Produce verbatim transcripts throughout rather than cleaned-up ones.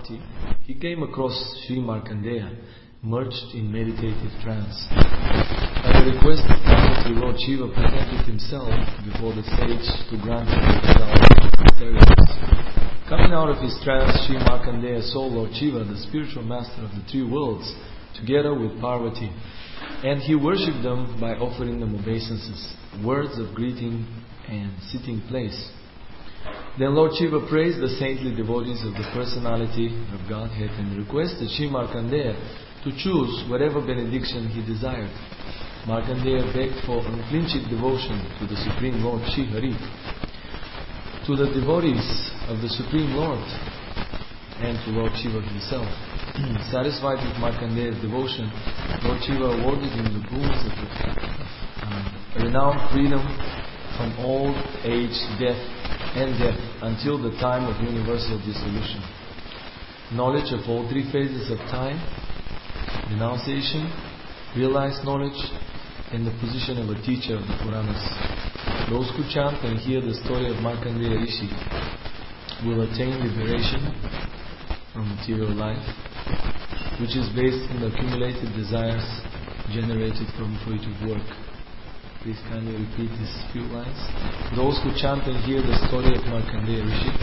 party, he came across Sri Markandeya, merged in meditative trance. At the request of Parvati, Lord Shiva presented himself before the sage to grant him the territories. Coming out of his trance, Sri Markandeya saw Lord Shiva, the spiritual master of the three worlds, together with Parvati, and he worshipped them by offering them obeisances, words of greeting and sitting place. Then Lord Shiva praised the saintly devotees of the personality of Godhead and requested Sri Markandeya to choose whatever benediction he desired. Markandeya begged for unflinching devotion to the Supreme Lord Shri Hari. To the devotees of the Supreme Lord and to Lord Shiva himself. Satisfied with Markandeya's devotion, Lord Shiva awarded him the boons of um, renowned freedom from old age, death, and death until the time of universal dissolution. Knowledge of all three phases of time, renunciation, realized knowledge, and the position of a teacher of the Puranas. Those who chant and hear the story of Markandeya Rishi will attain liberation from material life, which is based on the accumulated desires generated from fruitive work. Please kindly repeat these few lines. Those who chant and hear the story of Markandeya Rishi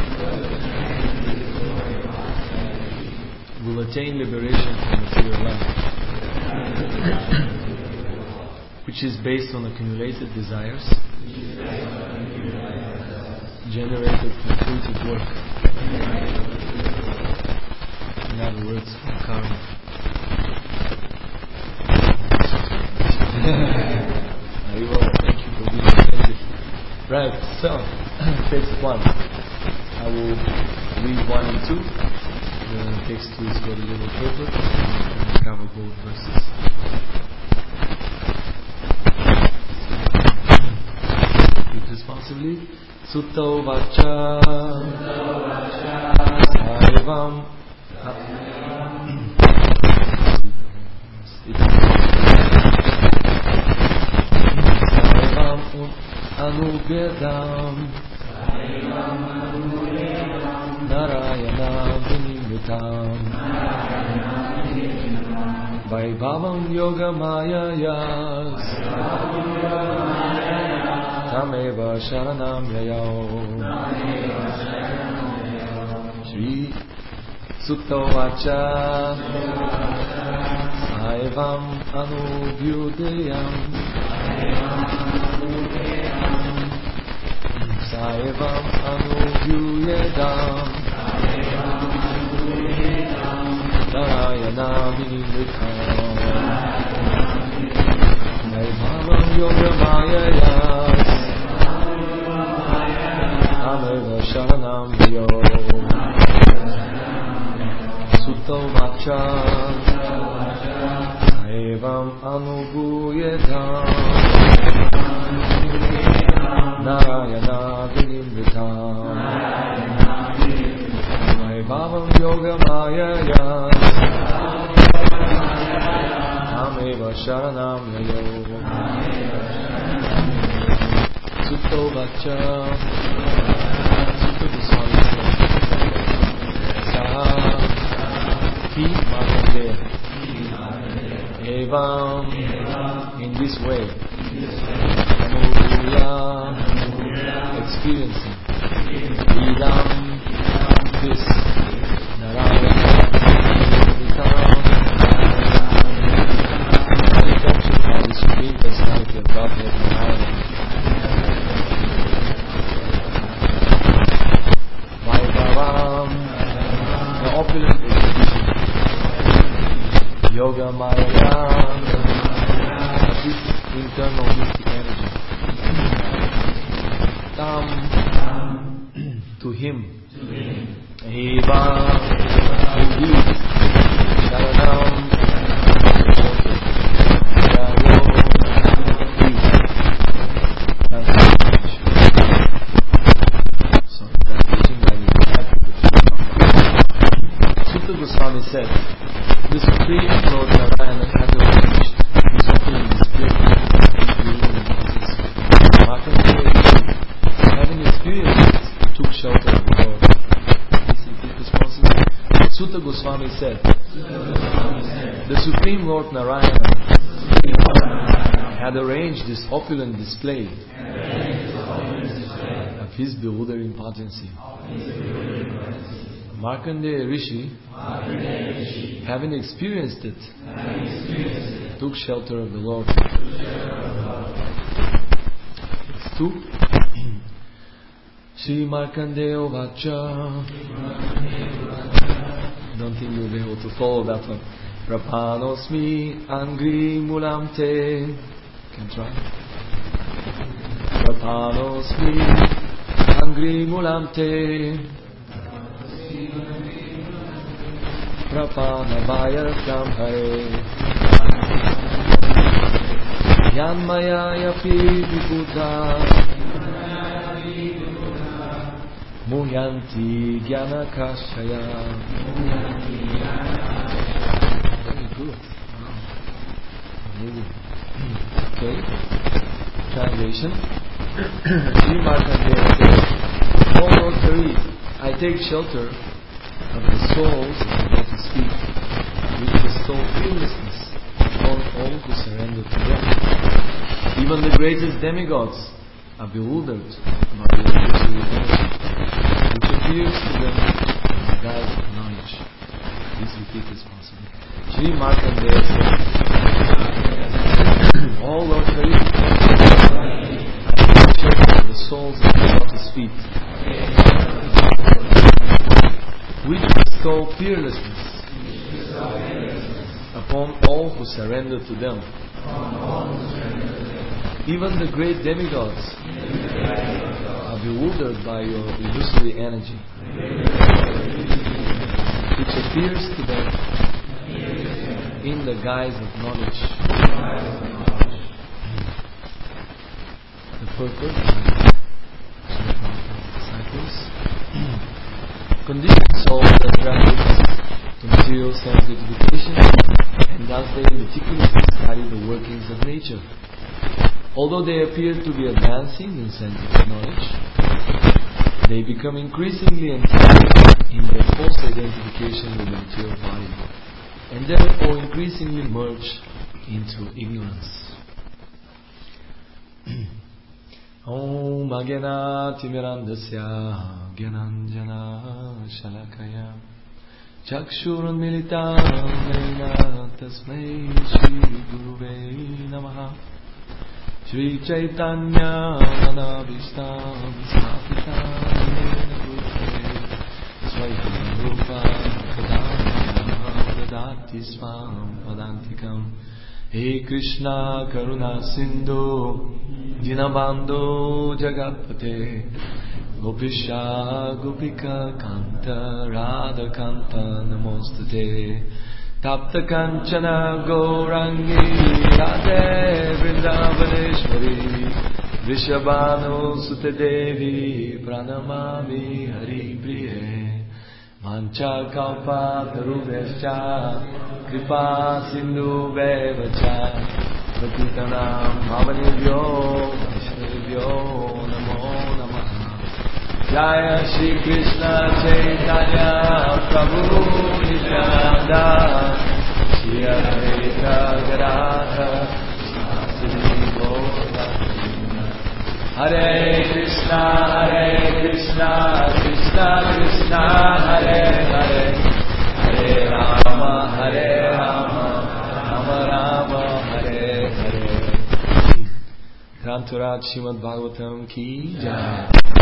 will attain liberation from material life, which is based on accumulated desires generated from fruitive work. In other words, from karma. Thank you for being attentive. Right, so, text one. I will read one and two. The text two is got a little purpose. And I cover both verses. Read responsibly. Sutta vacha Saivam Anubedam Narayana Vinimitam Vaibhavam Yoga Mayayas Tameva Sharanam Yayao Shri Sutta Vacha Saivam Anubyudayam Saivam Anubyuyedam Narayana Vinimritam Vaibhavam Yoga Mayayas Tameva Sharanam Yo Sutta Vacha Saivam Anubyuyedam Narayana Vinimritam Vaibhavam Yoga Mayayas Tameva Sharanam Yayo Sutta Vacha Sutta Goswami Saha He Markandeya Evam in this way experiencing Idam this Narayana Vitam manifestation by the Supreme Personality of Godhead Narayana Vaibhavam the opulent exhibition Yoga Maya this internal mystic energy Tam to him Eva indeed Sharanam Yayo Sorry, that teaching by the Sutta Goswami said the Supreme Lord Narayana had arranged his opening display having experienced it, took shelter of the Lord. Please repeat responsibly. Sutta Goswami said, the Supreme Lord Narayana had arranged this opulent display of his bewildering potency. Markandeya Rishi, having experienced it, took shelter of the Lord. It's two. Shri Markandeya Vacha. Don't think you'll be able to follow that one. Prapanosmi Angri Mulamte. Can try. Prapanosmi Angri Mulamte. Prapanabhaya Samhare. Yanmaya Yapi Viputa. Muhyanti Jnana Kashaya. Very good. Amazing. Okay. Translation. Sri Markandeya says, O Lord Hari, I take shelter of the souls of the lotus feet, which bestow fearlessness upon all who surrender to them. Even the greatest demigods are bewildered about the illusory energy which appears to them as a guide of knowledge. This repeat is possible. Sri Markandeya says, all Lord Hari, the souls of the lotus feet, which bestow fearlessness upon all who surrender to them. Even the great demigods are bewildered by your illusory energy, which appears to them in the guise of knowledge. The purpose of disciples. Conditioned souls that practice the material sense gratification, and thus they meticulously study the workings of nature. Although they appear to be advancing in scientific knowledge, they become increasingly entangled in their false identification with the material body, and therefore increasingly merge into ignorance. Om Agena Timirandasya Gyananjana Shalakaya Chakshurun Militam Nena Tasmai Shri Guruve Namaha Shri Chaitanya Manabhishtam Smapitam Nena Gurve Swayam Rupa Kadamya Dadati Swam Padantikam He Krishna Karuna Sindhu Dinabando Jagatpate Gopisha Gopika Kanta Radha Kanta Namostate Tapta Kanchana Gourangi Radhe Vrindavaneshwari Vishabhanu Sute Devi Pranamami Hari Priye Mancha Kalpa Tarubhescha Kripa Sindhu Bevacha Patitanam Bhavanebhyo Vaishnavebhyo Namo Namaha Jaya Shri Krishna Chaitanya Prabhu Nityananda Shri Advaita Gadadhara Sri Gaura Hare Krishna Hare Krishna Krishna Krishna Hare Hare Hare Rama Hare Rama Rama Rama Hare Hare. Granturaj Srimad Bhagavatam ki jai.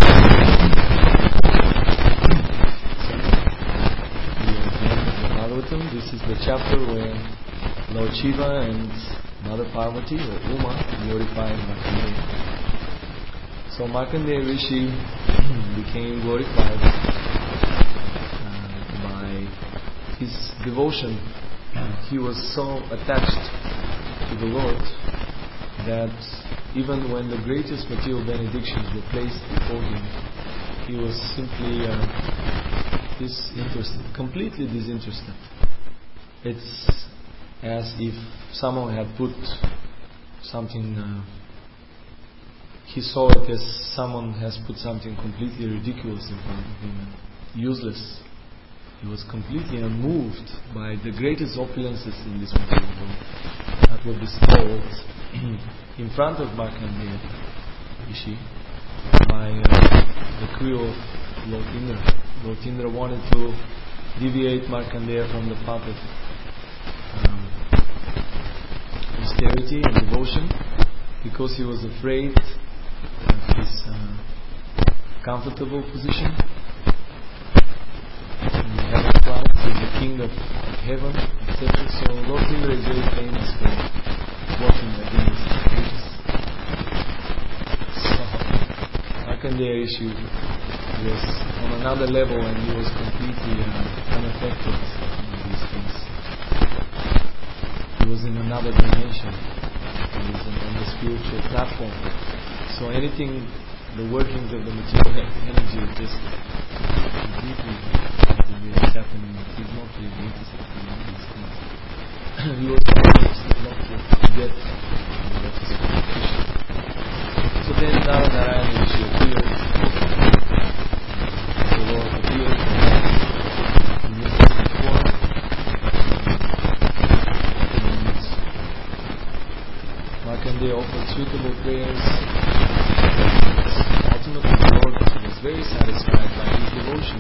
Bhagavatam, this is the chapter where Lord Shiva and Mother Parvati or Uma glorified Markandeya. So Markandeya Rishi became glorified uh, by his devotion. He was so attached to the Lord that even when the greatest material benedictions were placed before him, he was simply uh, disinterested, completely disinterested. It's as if someone had put something, uh, he saw it as someone has put something completely ridiculous in front of him, useless. he was completely unmoved by the greatest opulences in this material world that were bestowed in front of Markandeya Rishi by uh, the crew of Lord Indra. Lord Indra wanted to deviate Markandeya from the path of um, austerity and devotion because he was afraid of his uh, comfortable position in the heaven clouds as the king of heaven, et cetera. So Lord Indra is very famous for working against ages. So Markandeya Rishi was on another level and he was completely uh, unaffected by these things. He was in another dimension. He was on the spiritual platform. So anything, the workings of the material energy are just completely what is happening. He's not really interested in these things. He was interested not to get the lotus of Krishna. So then Narayana Rishi appeared. The Lord appeared in mystic form. And Markandeya offered suitable prayers. Ultimately, the Lord was very satisfied by his devotion.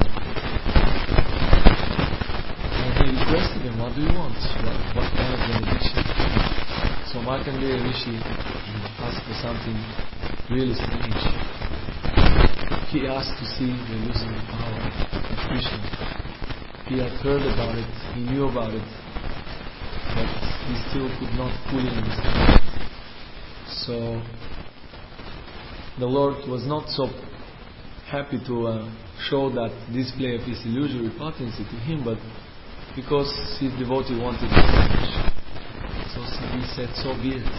And he requested him, what do you want? What, what kind of benediction? So Markandeya Rishi asked for something really strange. He asked to see the illusory power of Krishna. He had heard about it, he knew about it, but he still could not fully understand it. So the Lord was not so happy to uh, show that display of his illusory potency to him, but because his devotee wanted it so much. So he said, so be it.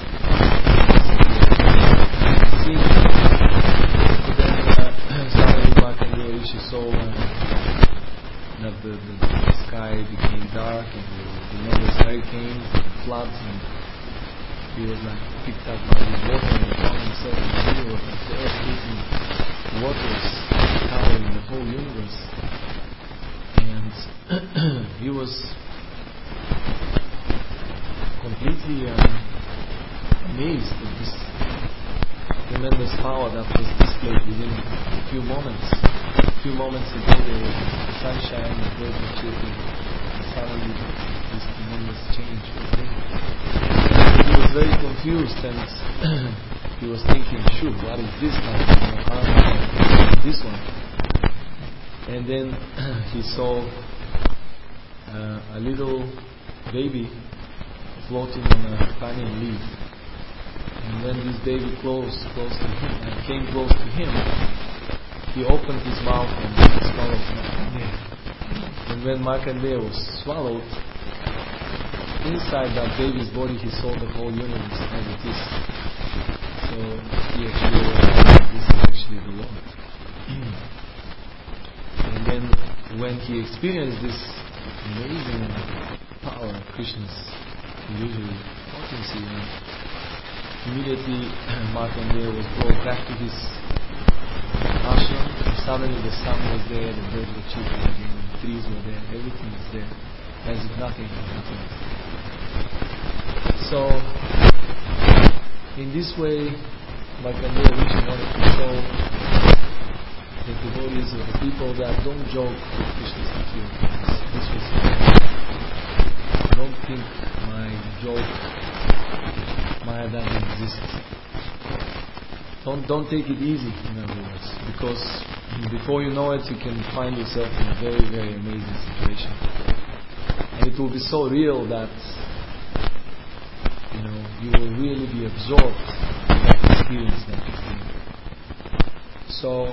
See, so then uh, suddenly Markandeya Rishi saw uh, that the, the, the sky became dark and the tremendous hurricanes and floods, and he was like picked up by the water and found himself in the middle of the devastating waters covering the whole universe. And he was completely uh, amazed at this tremendous power that was displayed within a few moments. A few moments ago there was sunshine, the birds were chirping, and suddenly this tremendous change was there. He was very confused and he was thinking, shoot, what is this now? How am I this one? And then he saw uh, a little baby floating on a banyan leaf. And when this baby close, close to him, uh, came close to him, he opened his mouth and swallowed Markandeya. And when Markandeya was swallowed, inside that baby's body he saw the whole universe as it is. So he actually realized this is actually the Lord. And then when he experienced this amazing power of Krishna's illusory potency, immediately Markandeya was brought back to his ashram, and suddenly the sun was there, the birds were chirping again, the trees were there, everything was there, as if nothing had happened. So, in this way, Markandeya Rishi wanted to show the devotees or the people that don't joke with Krishna's material things. This was don't think my joke Maya doesn't exist. Don't don't take it easy, in other words, because before you know it, you can find yourself in a very, very amazing situation, and it will be so real that you know you will really be absorbed in that experience that you feel. So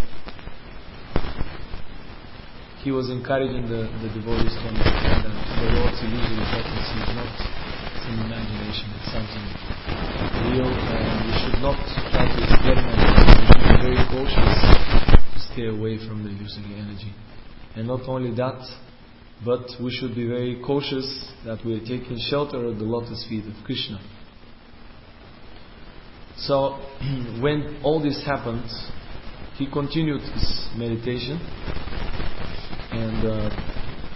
he was encouraging the, the devotees to understand that the Lord's illusory potency is not some imagination, it's something real, and we should not try to experiment it. We should be very cautious to stay away from the illusory energy. And not only that, but we should be very cautious that we are taking shelter at the lotus feet of Krishna. So, when all this happened, he continued his meditation, and uh,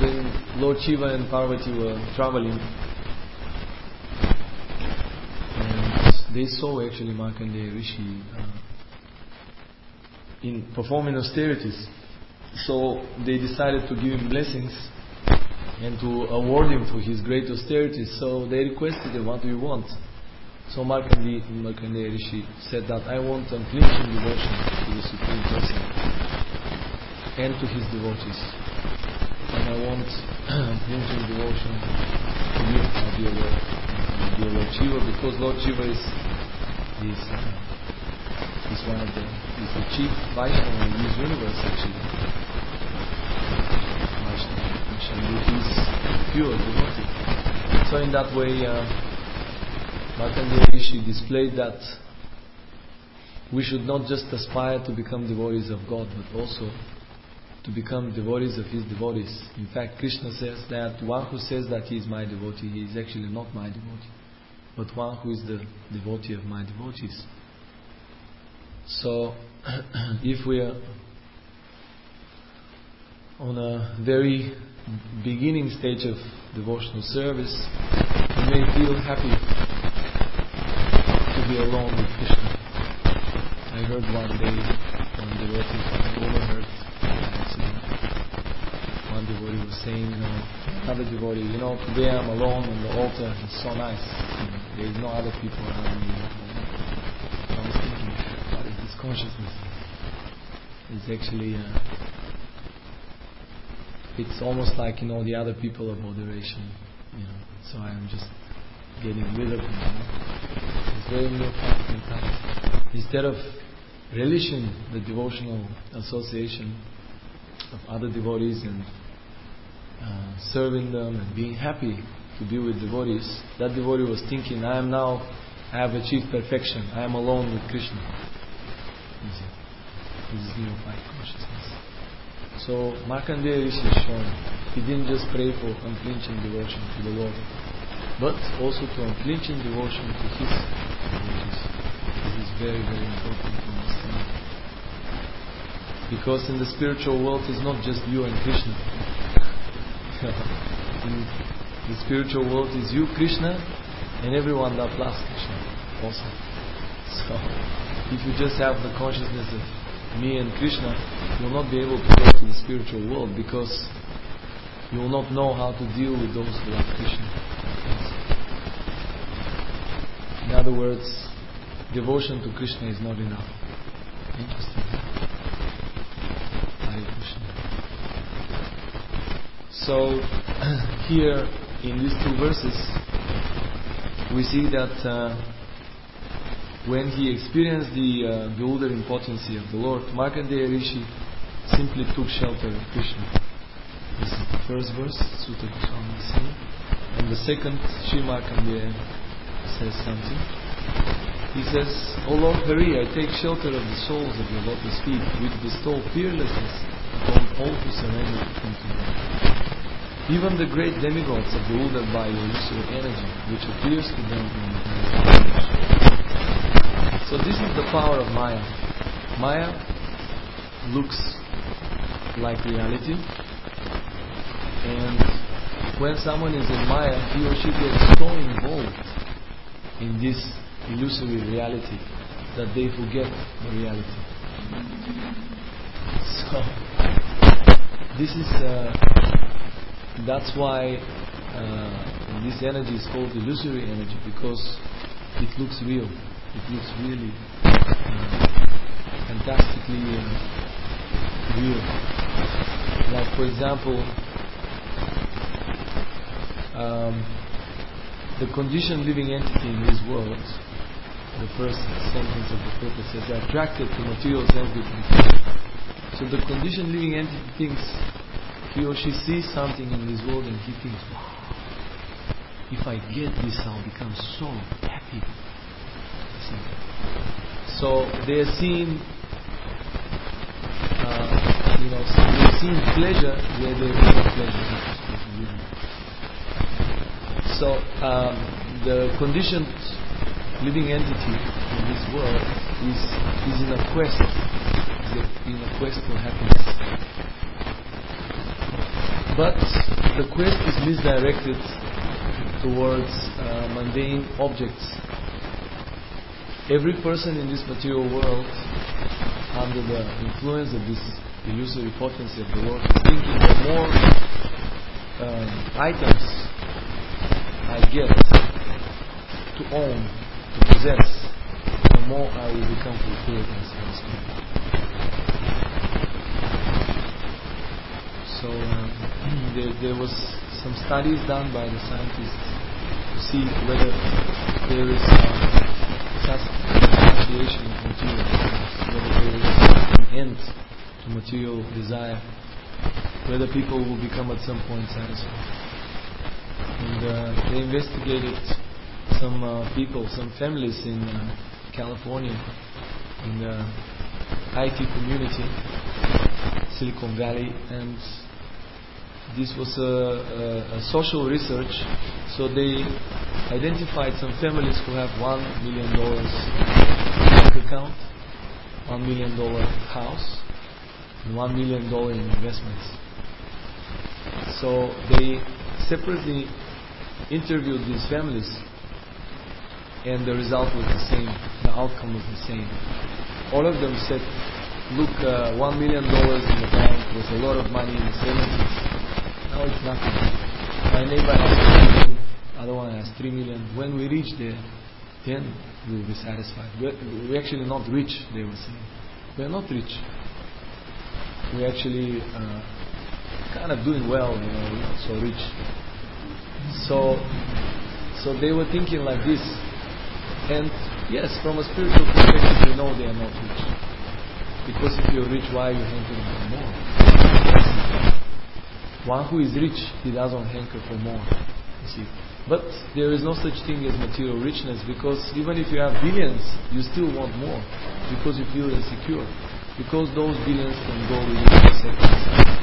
when Lord Shiva and Parvati were traveling, and they saw actually Markandeya Rishi uh, in performing austerities. So they decided to give him blessings and to award him for his great austerities. So they requested him, what do you want? So Markandeya, Markandeya Rishi said that I want unflinching devotion to the Supreme Person and to his devotees. And I want unflinching devotion to you, my dear Lord, dear Lord Shiva, because Lord Shiva is, is, uh, is one of the, is the chief Vaishnava in this universe actually. He is pure devotee. So in that way, uh, Markandeya Rishi displayed that we should not just aspire to become devotees of God, but also to become devotees of His devotees. In fact, Krishna says that one who says that he is my devotee, he is actually not my devotee, but one who is the devotee of my devotees. So, if we are on a very beginning stage of devotional service, we may feel happy to be alone with Krishna. I heard one day one devotee, I overheard actually, one devotee was saying, you know, another devotee, you know, today I'm alone on the altar, it's so nice. You know, there is no other people around me. I was thinking, what is this consciousness? It's actually uh, it's almost like, you know, the other people of moderation, you know. So I'm just getting rid of them. You know? It's very neophyte mentality. Instead of relishing the devotional association of other devotees and uh, serving them and being happy to be with devotees, that devotee was thinking, I am now, I have achieved perfection. I am alone with Krishna. You see? This is neophyte consciousness. So Markandeya Rishi is shown, he didn't just pray for unflinching devotion to the Lord, but also to unflinching devotion to His devotees. This is very, very important to understand. Because in the spiritual world it's not just you and Krishna. In the spiritual world is you, Krishna, and everyone that loves Krishna also. So if you just have the consciousness of me and Krishna, you will not be able to go to the spiritual world, because you will not know how to deal with those who love Krishna. In other words, devotion to Krishna is not enough. Interesting. Hare Krishna. So here in these two verses we see that uh, when he experienced the uh, bewildering potency of the Lord, Markandeya Rishi simply took shelter of Krishna. This is the first verse, Sutta Goswami is saying. And the second, Sri Markandeya says something. He says, O Lord Hari, I take shelter of the soles of your lotus feet, which bestow fearlessness upon all who surrender unto them. Even the great demigods are bewildered by your illusory energy, which appears to them in the image. So this is the power of Maya. Maya looks like reality, and when someone is in Maya, he or she gets so involved in this illusory reality that they forget the reality. So this is uh, that's why uh, this energy is called illusory energy, because it looks real. It looks really uh, fantastically uh, real. Like, for example, um, the conditioned living entity in this world, the first sentence of the purpose says, they are attracted to material sense-driven. So the conditioned living entity thinks, he or she sees something in this world and he thinks, wow, if I get this I'll become so happy. So they are seeing, uh, you know, they are seeing pleasure where there is no pleasure. So um, the conditioned living entity in this world is is in a quest, is in a quest for happiness. But the quest is misdirected towards uh, mundane objects. Every person in this material world, under the influence of this illusory potency of the world, is thinking the more um, items I get to own, to possess, the more I will become fulfilled and satisfied. So uh, there, there was some studies done by the scientists to see whether there is uh, association of material things, whether there is an end to material desire, whether people will become at some point satisfied. And uh, they investigated some uh, people, some families in uh, California, in the I T community, Silicon Valley, and this was a, a, a social research. So they identified some families who have one million dollars bank account, one million dollar house, and one million dollar in investments. So they separately interviewed these families, and the result was the same. The outcome was the same. All of them said, "Look, uh, one million dollars in the bank was a lot of money in the seventies. Now it's nothing. My neighbor has two million, other one has three million. When we reach there, then we will be satisfied. We're, we're actually not rich," they were saying. We're not rich. We're actually uh, kind of doing well, you know, we're not so rich. So, so they were thinking like this. And yes, from a spiritual perspective, they know they are not rich. Because if you're rich, why are you hankering for more? One who is rich, he doesn't hanker for more. You see. But there is no such thing as material richness, because even if you have billions, you still want more, because you feel insecure, because those billions can go within a seconds.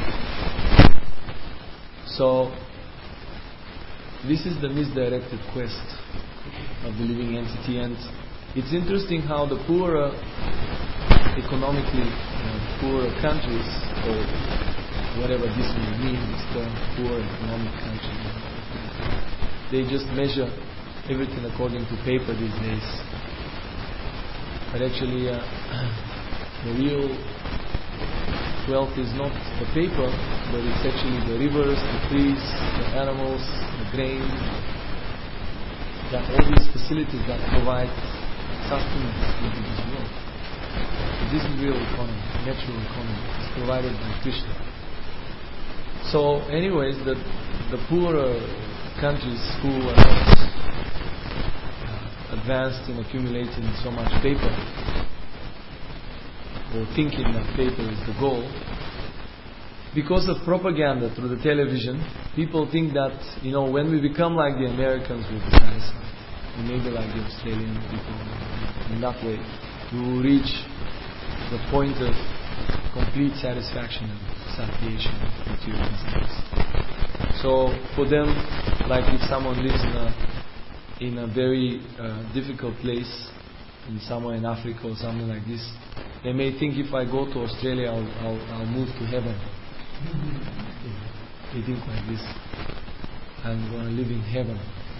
So this is the misdirected quest of the living entity. And it's interesting how the poorer, economically uh, poorer countries, or whatever this may mean, this term, poor economic country, they just measure everything according to paper these days. But actually, uh, the real wealth is not the paper, but it's actually the rivers, the trees, the animals, the grain, that all these facilities that provide sustenance into this world. This is real economy, natural economy. It's provided by Krishna. So, anyways, the the poorer countries who are not uh, advanced in accumulating so much paper, or thinking that paper is the goal, because of propaganda through the television, people think that, you know, when we become like the Americans, we'll be satisfied. We may be like the Australian people. In that way, we will reach the point of complete satisfaction and satiation of material desires. So for them, like if someone lives in a in a very uh, difficult place, in somewhere in Africa or something like this, they may think, if I go to Australia, I'll, I'll, I'll move to heaven. They think like this. I'm going to live in heaven.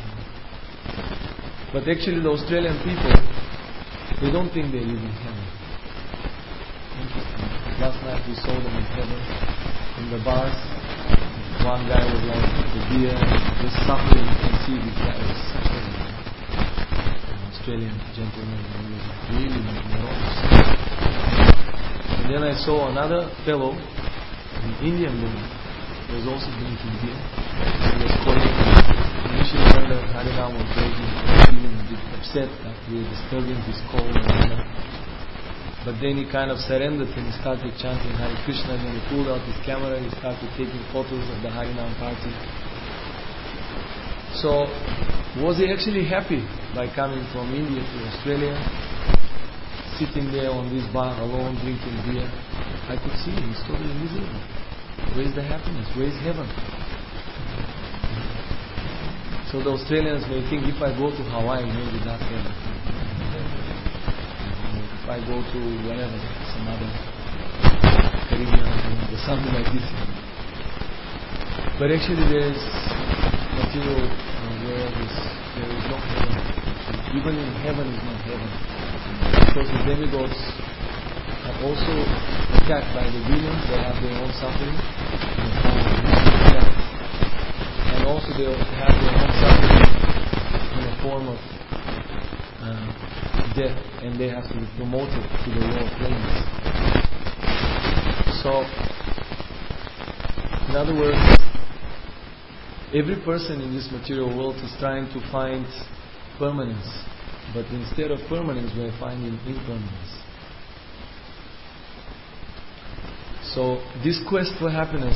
But actually the Australian people, they don't think they live in heaven. Interesting. Last night we saw them in heaven, in the bars. One guy was like the beer, just suffering. You can see this guy was suffering. An Australian gentleman, he was really morose. And then I saw another fellow, an Indian woman, who was also drinking beer. He was calling. Initially when the Harinam was breaking, he was feeling a bit upset that we were disturbing his call. But then he kind of surrendered and he started chanting Hare Krishna, and then he pulled out his camera and he started taking photos of the Harinam party. So, was he actually happy by coming from India to Australia, sitting there on this bar alone drinking beer? I could see him, he's totally miserable. Where's the happiness? Where's heaven? So the Australians may think, if I go to Hawaii, maybe that's heaven. If I go to whatever, some other Caribbean or something like this. But actually there is material uh, world is, there is no heaven. Even in heaven is not heaven. Because the demigods are also attacked by the demons, they have their own suffering. And also they have their own suffering in the form of uh, death, and they have to be promoted to the lower planes. So, in other words, every person in this material world is trying to find permanence, but instead of permanence, we are finding impermanence. So, this quest for happiness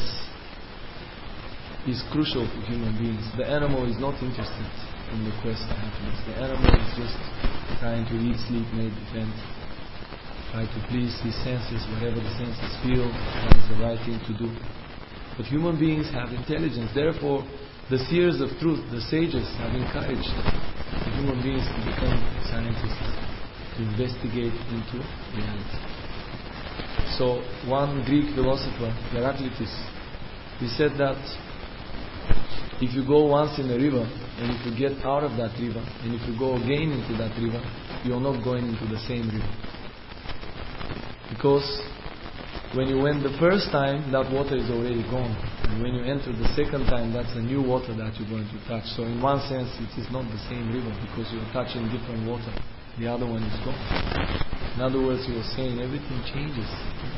is crucial for human beings. The animal is not interested in the quest for happiness. The animal is just trying to eat, sleep, mate, defend, try to please his senses, whatever the senses feel, that is the right thing to do. But human beings have intelligence. Therefore, the seers of truth, the sages, have encouraged the human beings to become scientists, to investigate into reality. So, one Greek philosopher, Heraclitus, he said that if you go once in a river, and if you get out of that river, and if you go again into that river, you are not going into the same river. Because when you went the first time, that water is already gone. And when you enter the second time, that's a new water that you're going to touch. So in one sense, it is not the same river, because you're touching different water. The other one is gone. In other words, you are saying everything changes.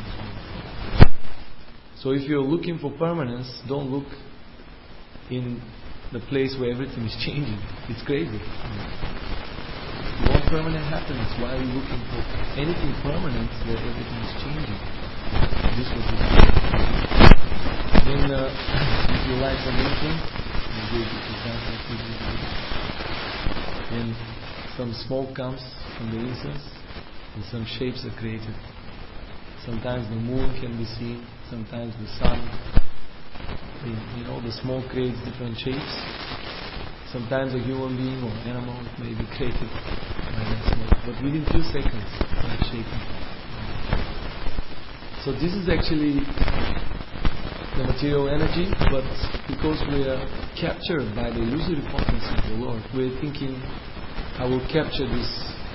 So if you're looking for permanence, don't look in the place where everything is changing. It's crazy. You want permanent happiness. Why are you looking for anything permanent where everything is changing? This was the Then, uh, if you light an incense, you do it and some smoke comes from the incense, and some shapes are created. Sometimes the moon can be seen, sometimes the sun. You know, the smoke creates different shapes. Sometimes a human being or animal may be created by that smoke, but within few seconds, it's shaking. So this is actually the material energy, but because we are captured by the illusory potency of the Lord, we are thinking, I will capture this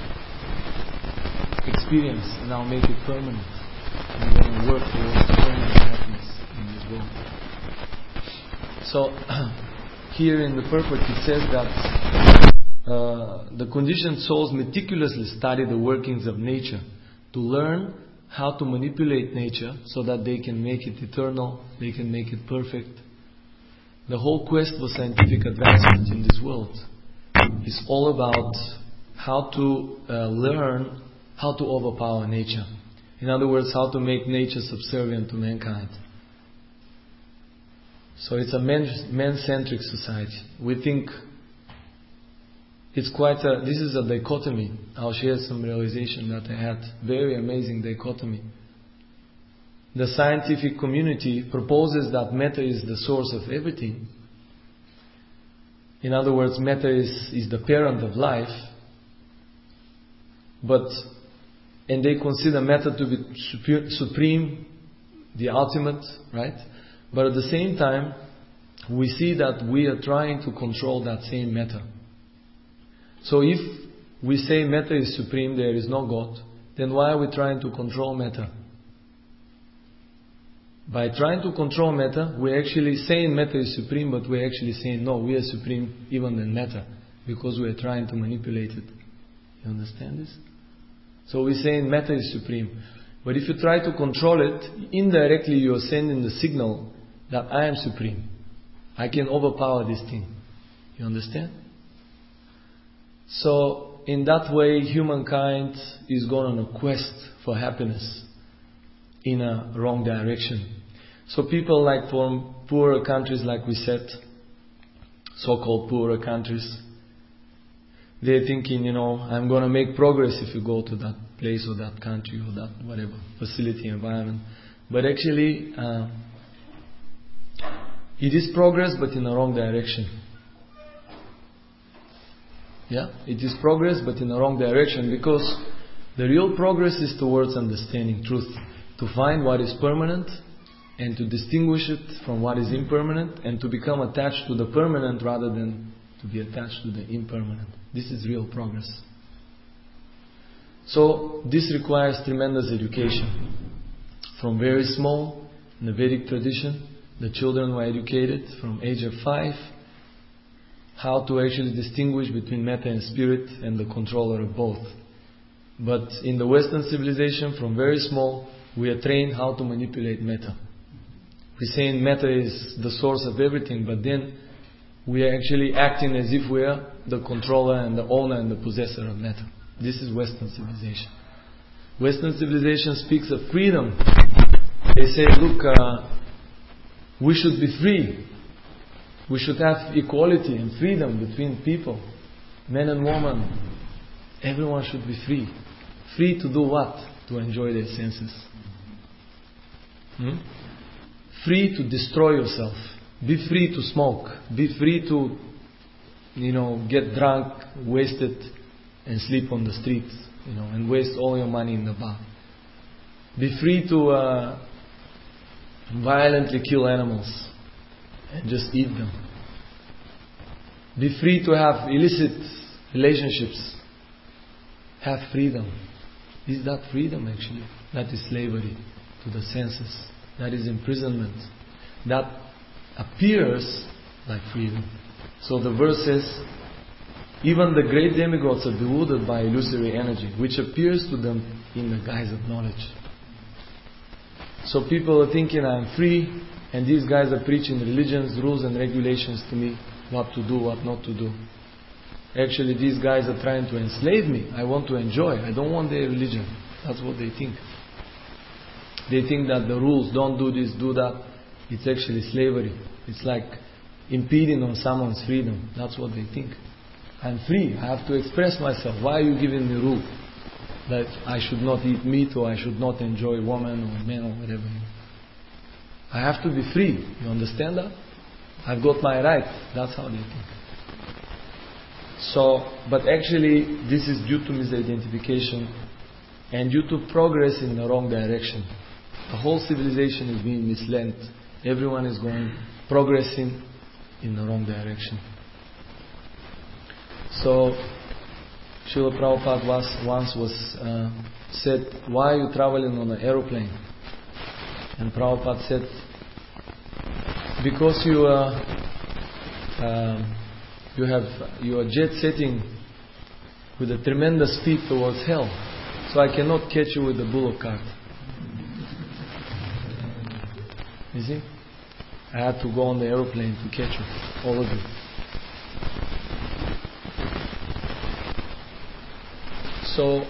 experience and I'll make it permanent. I'm going to work towards permanent happiness in this world. So, here in the purport it says that uh, the conditioned souls meticulously study the workings of nature to learn how to manipulate nature so that they can make it eternal, they can make it perfect. The whole quest for scientific advancement in this world is all about how to uh, learn how to overpower nature. In other words, how to make nature subservient to mankind. So it's a man-centric society. We think it's quite a, this is a dichotomy. I'll share some realization that I had. Very amazing dichotomy. The scientific community proposes that matter is the source of everything. In other words, matter is, is the parent of life. But, and they consider matter to be supreme, the ultimate, right? But at the same time, we see that we are trying to control that same matter. So if we say matter is supreme, there is no God, then why are we trying to control matter? By trying to control matter, we're actually saying matter is supreme, but we're actually saying no, we are supreme even than matter, because we are trying to manipulate it. You understand this? So we're saying matter is supreme. But if you try to control it, indirectly you are sending the signal that I am supreme. I can overpower this thing. You understand? So, in that way, humankind is going on a quest for happiness in a wrong direction. So people like from poorer countries, like we said, so-called poorer countries, they're thinking, you know, I'm going to make progress if you go to that place or that country or that whatever facility, environment. But actually, uh, it is progress, but in the wrong direction. Yeah, it is progress, but in the wrong direction, because the real progress is towards understanding truth, to find what is permanent and to distinguish it from what is impermanent, and to become attached to the permanent rather than to be attached to the impermanent. This is real progress. So this requires tremendous education. From very small, in the Vedic tradition, the children were educated from age of five how to actually distinguish between matter and spirit and the controller of both. But in the Western civilization, from very small, we are trained how to manipulate matter. We're saying matter is the source of everything, but then we are actually acting as if we are the controller and the owner and the possessor of matter. This is Western civilization. Western civilization speaks of freedom. They say, look, uh, we should be free. We should have equality and freedom between people, men and women. Everyone should be free. Free to do what? To enjoy their senses. Hmm? Free to destroy yourself. Be free to smoke. Be free to, you know, get drunk, wasted, and sleep on the streets, you know, and waste all your money in the bar. Be free to uh, violently kill animals and just eat them. Be free to have illicit relationships. Have freedom. Is that freedom actually? That is slavery to the senses. That is imprisonment. That appears like freedom. So the verse says, even the great demigods are bewildered by illusory energy, which appears to them in the guise of knowledge. So people are thinking, I'm free, and these guys are preaching religions, rules and regulations to me, what to do, what not to do. Actually, these guys are trying to enslave me. I want to enjoy. I don't want their religion. That's what they think. They think that the rules, don't do this, do that, it's actually slavery. It's like impeding on someone's freedom. That's what they think. I'm free. I have to express myself. Why are you giving me rule that I should not eat meat or I should not enjoy women or men or whatever? I have to be free. You understand that? I've got my right. That's how they think. So, but actually this is due to misidentification and due to progress in the wrong direction. The whole civilization is being misled. Everyone is going, progressing in the wrong direction. So, Srila Prabhupada was, once was uh, said, why are you traveling on an aeroplane? And Prabhupada said, because you are, uh, you have, you are jet setting with a tremendous speed towards hell, so I cannot catch you with the bullock cart. You see? I had to go on the aeroplane to catch you, all of you. So,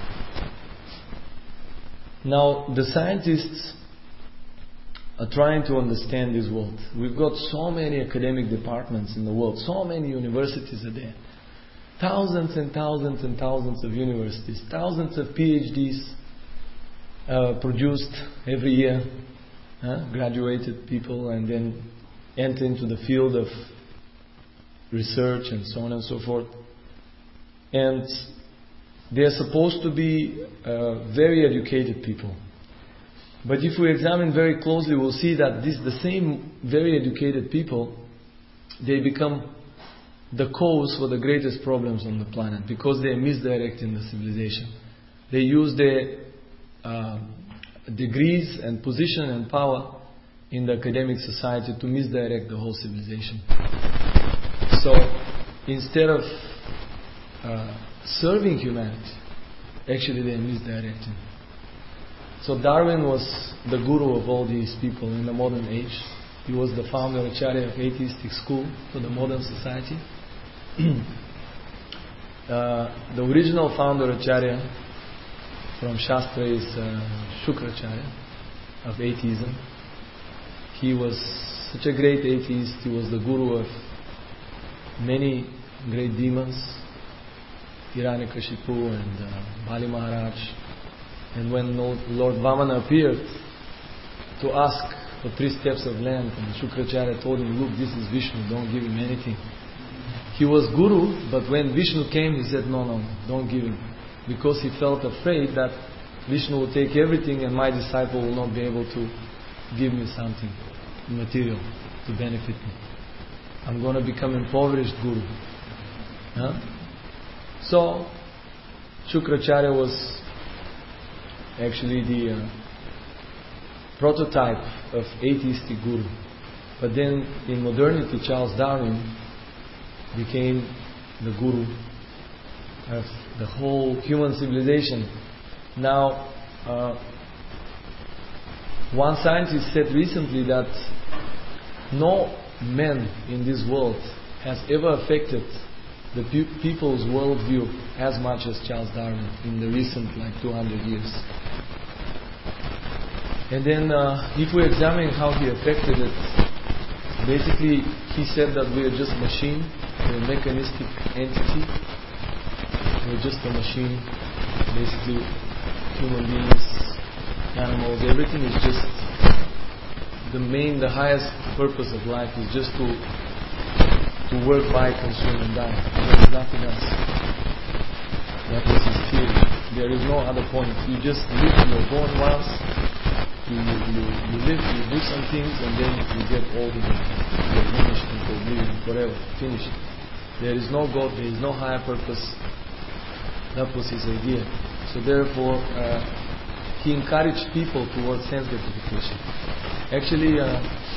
now the scientists are trying to understand this world. We've got so many academic departments in the world, so many universities are there. Thousands and thousands and thousands of universities, thousands of PhDs uh, produced every year, uh, graduated people, and then enter into the field of research and so on and so forth. And they are supposed to be uh, very educated people. But if we examine very closely, we'll see that this, the same very educated people, they become the cause for the greatest problems on the planet because they are misdirecting the civilization. They use their uh, degrees and position and power in the academic society to misdirect the whole civilization. So instead of uh, serving humanity, actually they are misdirecting. So Darwin was the guru of all these people in the modern age. He was the founder Acharya of atheistic school for the modern society. uh, the original founder Acharya from Shastra is uh, Shukracharya of atheism. He was such a great atheist. He was the guru of many great demons, Hiranyakashipu and uh, Bali Maharaj. And when Lord Vamana appeared to ask for three steps of land, and Shukracharya told him, look, this is Vishnu, don't give him anything. He was guru, but when Vishnu came, he said, no, no, don't give him. Because he felt afraid that Vishnu will take everything and my disciple will not be able to give me something material to benefit me. I'm going to become impoverished guru. Huh? So, Shukracharya was actually the uh, prototype of atheistic guru. But then in modernity, Charles Darwin became the guru of the whole human civilization. Now, uh, one scientist said recently that no man in this world has ever affected the pe- people's worldview as much as Charles Darwin in the recent like two hundred years. And then uh, if we examine how he affected it, basically he said that we are just machine, we're a mechanistic entity, we're just a machine, basically human beings, animals, everything is just the main, the highest purpose of life is just to to work, buy, consume and die. There is nothing else. That was his theory. There is no other point. You just live, you're born once, you, you, you, you live, you do some things and then you get old again. You're finished until living forever. Finished. There is no God, there is no higher purpose. That was his idea. So therefore, uh, he encouraged people towards sense gratification. Actually, uh,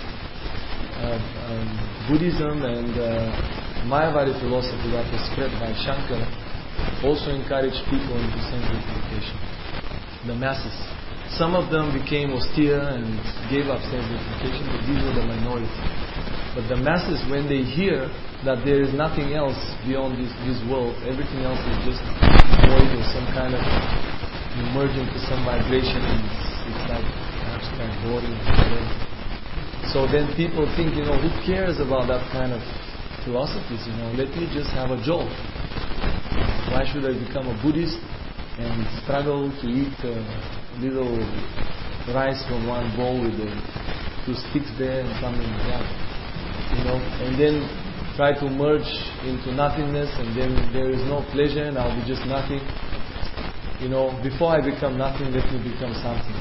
uh, um, Buddhism and uh, Mayavadi philosophy that was spread by Shankara also encouraged people into sense gratification. The masses. Some of them became austere and gave up sense gratification, but these were the minority. But the masses, when they hear that there is nothing else beyond this, this world, everything else is just void or some kind of merge into some vibration, and it's, it's like abstract body or whatever. So then people think, you know, who cares about that kind of philosophies, you know, let me just have a job. Why should I become a Buddhist and struggle to eat a little rice from one bowl with the two sticks there and something like that, you know, and then try to merge into nothingness, and then there is no pleasure and I'll be just nothing. You know, before I become nothing, let me become something.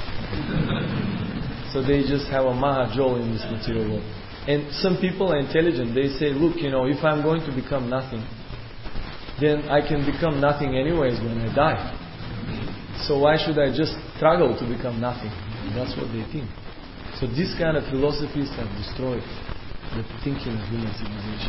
So they just have a mahajol in this material world. And some people are intelligent. They say, look, you know, if I'm going to become nothing, then I can become nothing anyways when I die. So why should I just struggle to become nothing? And that's what they think. So these kind of philosophies have destroyed the thinking of human civilization.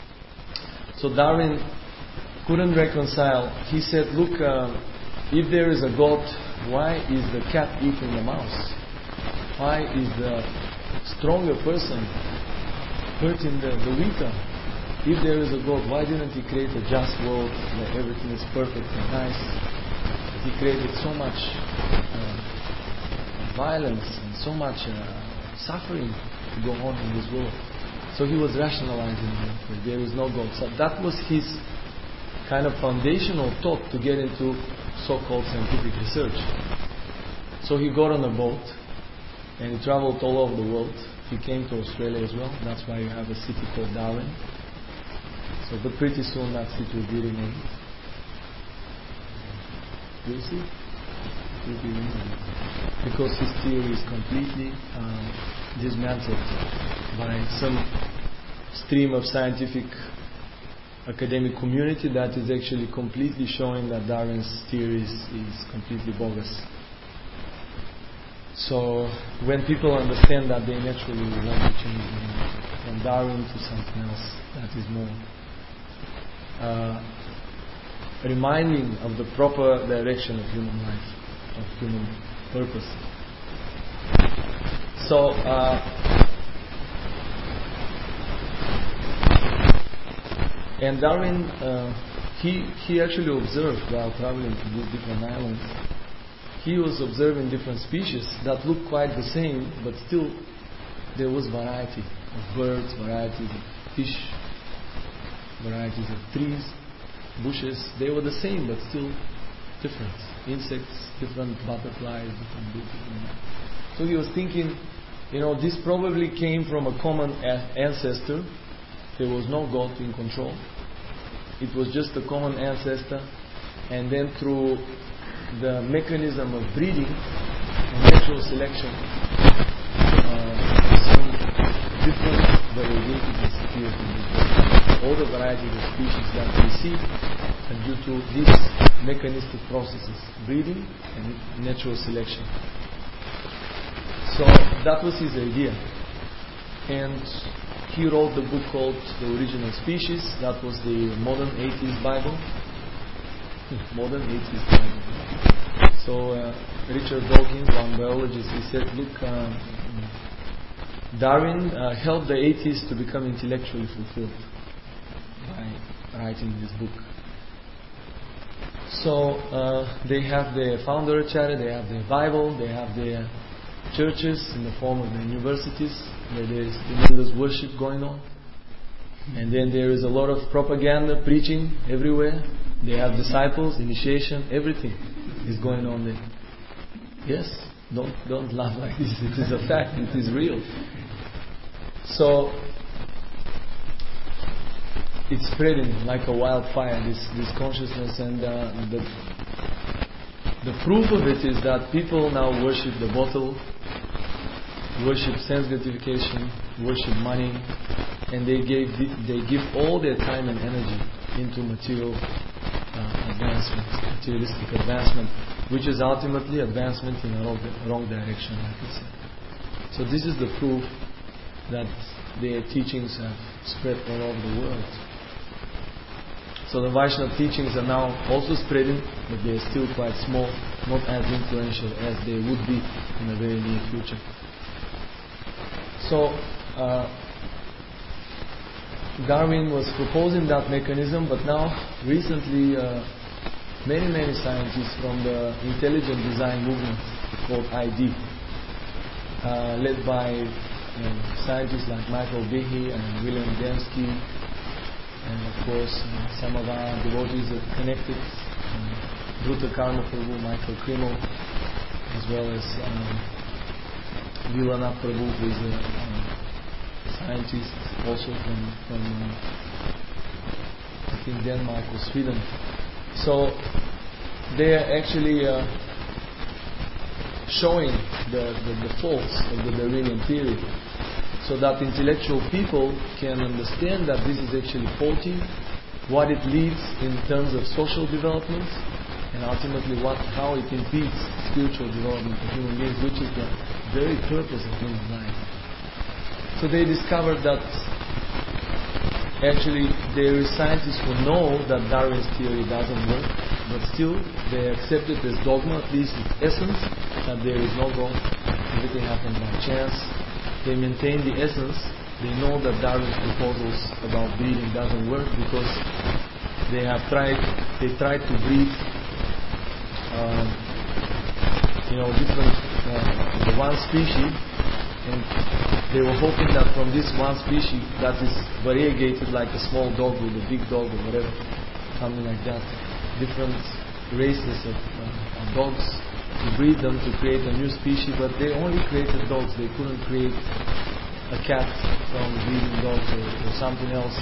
So Darwin couldn't reconcile. He said, look, uh, if there is a God, why is the cat eating the mouse? Why is the stronger person hurting the, the weaker? If there is a God, why didn't He create a just world where everything is perfect and nice? But He created so much uh, violence and so much uh, suffering to go on in this world. So he was rationalizing that there is no God. So that was his kind of foundational thought to get into so-called scientific research. So he got on a boat and he traveled all over the world. He came to Australia as well. That's why you have a city called Darwin. So, but pretty soon that city will be renamed. You'll see. It will be renamed. Because his theory is completely uh, dismantled by some stream of scientific academic community that is actually completely showing that Darwin's theories is completely bogus. So when people understand that, they naturally want to change the name from Darwin to something else that is more uh, reminding of the proper direction of human life, of human purpose. So uh, and Darwin, uh, he he actually observed while traveling to these different islands. He was observing different species that looked quite the same, but still there was variety of birds, varieties of fish, varieties of trees, bushes. They were the same, but still different. Insects, different butterflies, different different. So he was thinking, you know, this probably came from a common a- ancestor. There was no God in control. It was just a common ancestor, and then through the mechanism of breeding and natural selection, uh, some different variegated and security. All the varieties of species that we see are due to these mechanistic processes, breeding and natural selection. So that was his idea. And he wrote the book called The Original Species. That was the modern atheist Bible. Modern atheist Bible. So uh, Richard Dawkins, one biologist, he said, look, um, Darwin uh, helped the atheists to become intellectually fulfilled by writing this book. So uh, they have their founder charity, they have their Bible, they have their churches in the form of the universities where there is tremendous worship going on. And then there is a lot of propaganda, preaching everywhere. They have disciples, initiation, everything is going on there. Yes, don't don't laugh like this. It is a fact. It is real. So it's spreading like a wildfire. This this consciousness, and uh, the the proof of it is that people now worship the bottle, worship sense gratification, worship money, and they give they give all their time and energy into material uh, advancement, materialistic advancement, which is ultimately advancement in a wrong, wrong direction, like I said. So this is the proof that their teachings have spread all over the world. So the Vaishnava teachings are now also spreading, but they are still quite small, not as influential as they would be in the very near future. So uh, Darwin was proposing that mechanism, but now recently uh, many many scientists from the intelligent design movement called I D, uh, led by uh, scientists like Michael Behe and William Dembski, and of course uh, some of our devotees are connected, um, Dhruta Karma Prabhu, Michael Krimmel, as well as um, Vilanath Prabhu, who is a uh, scientist also from, from uh, I think Denmark or Sweden. So they are actually uh, showing the, the, the faults of the Darwinian theory, so that intellectual people can understand that this is actually faulty, what it leads in terms of social development, and ultimately what how it impedes spiritual development of human beings, which is the very purpose of human life. So they discovered that actually there is scientists who know that Darwin's theory doesn't work, but still they accept it as dogma, at least its essence, that there is no God, everything happens by chance. They maintain the essence. They know that Darwin's proposals about breeding doesn't work because they have tried, they tried to breed um, you know, different uh, one species, and they were hoping that from this one species that is variegated like a small dog with a big dog or whatever, something like that, different races of, uh, of dogs, to breed them to create a new species, but they only created dogs. They couldn't create a cat from breeding dogs or, or something else.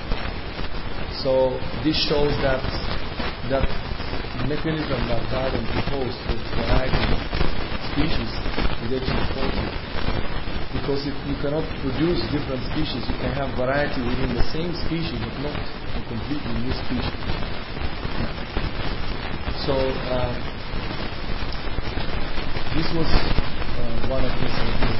So this shows that that mechanism that Darwin proposed with variety of species is actually faulty. Because if you cannot produce different species, you can have variety within the same species, but not a completely new species. So uh, this was uh, one of his ideas.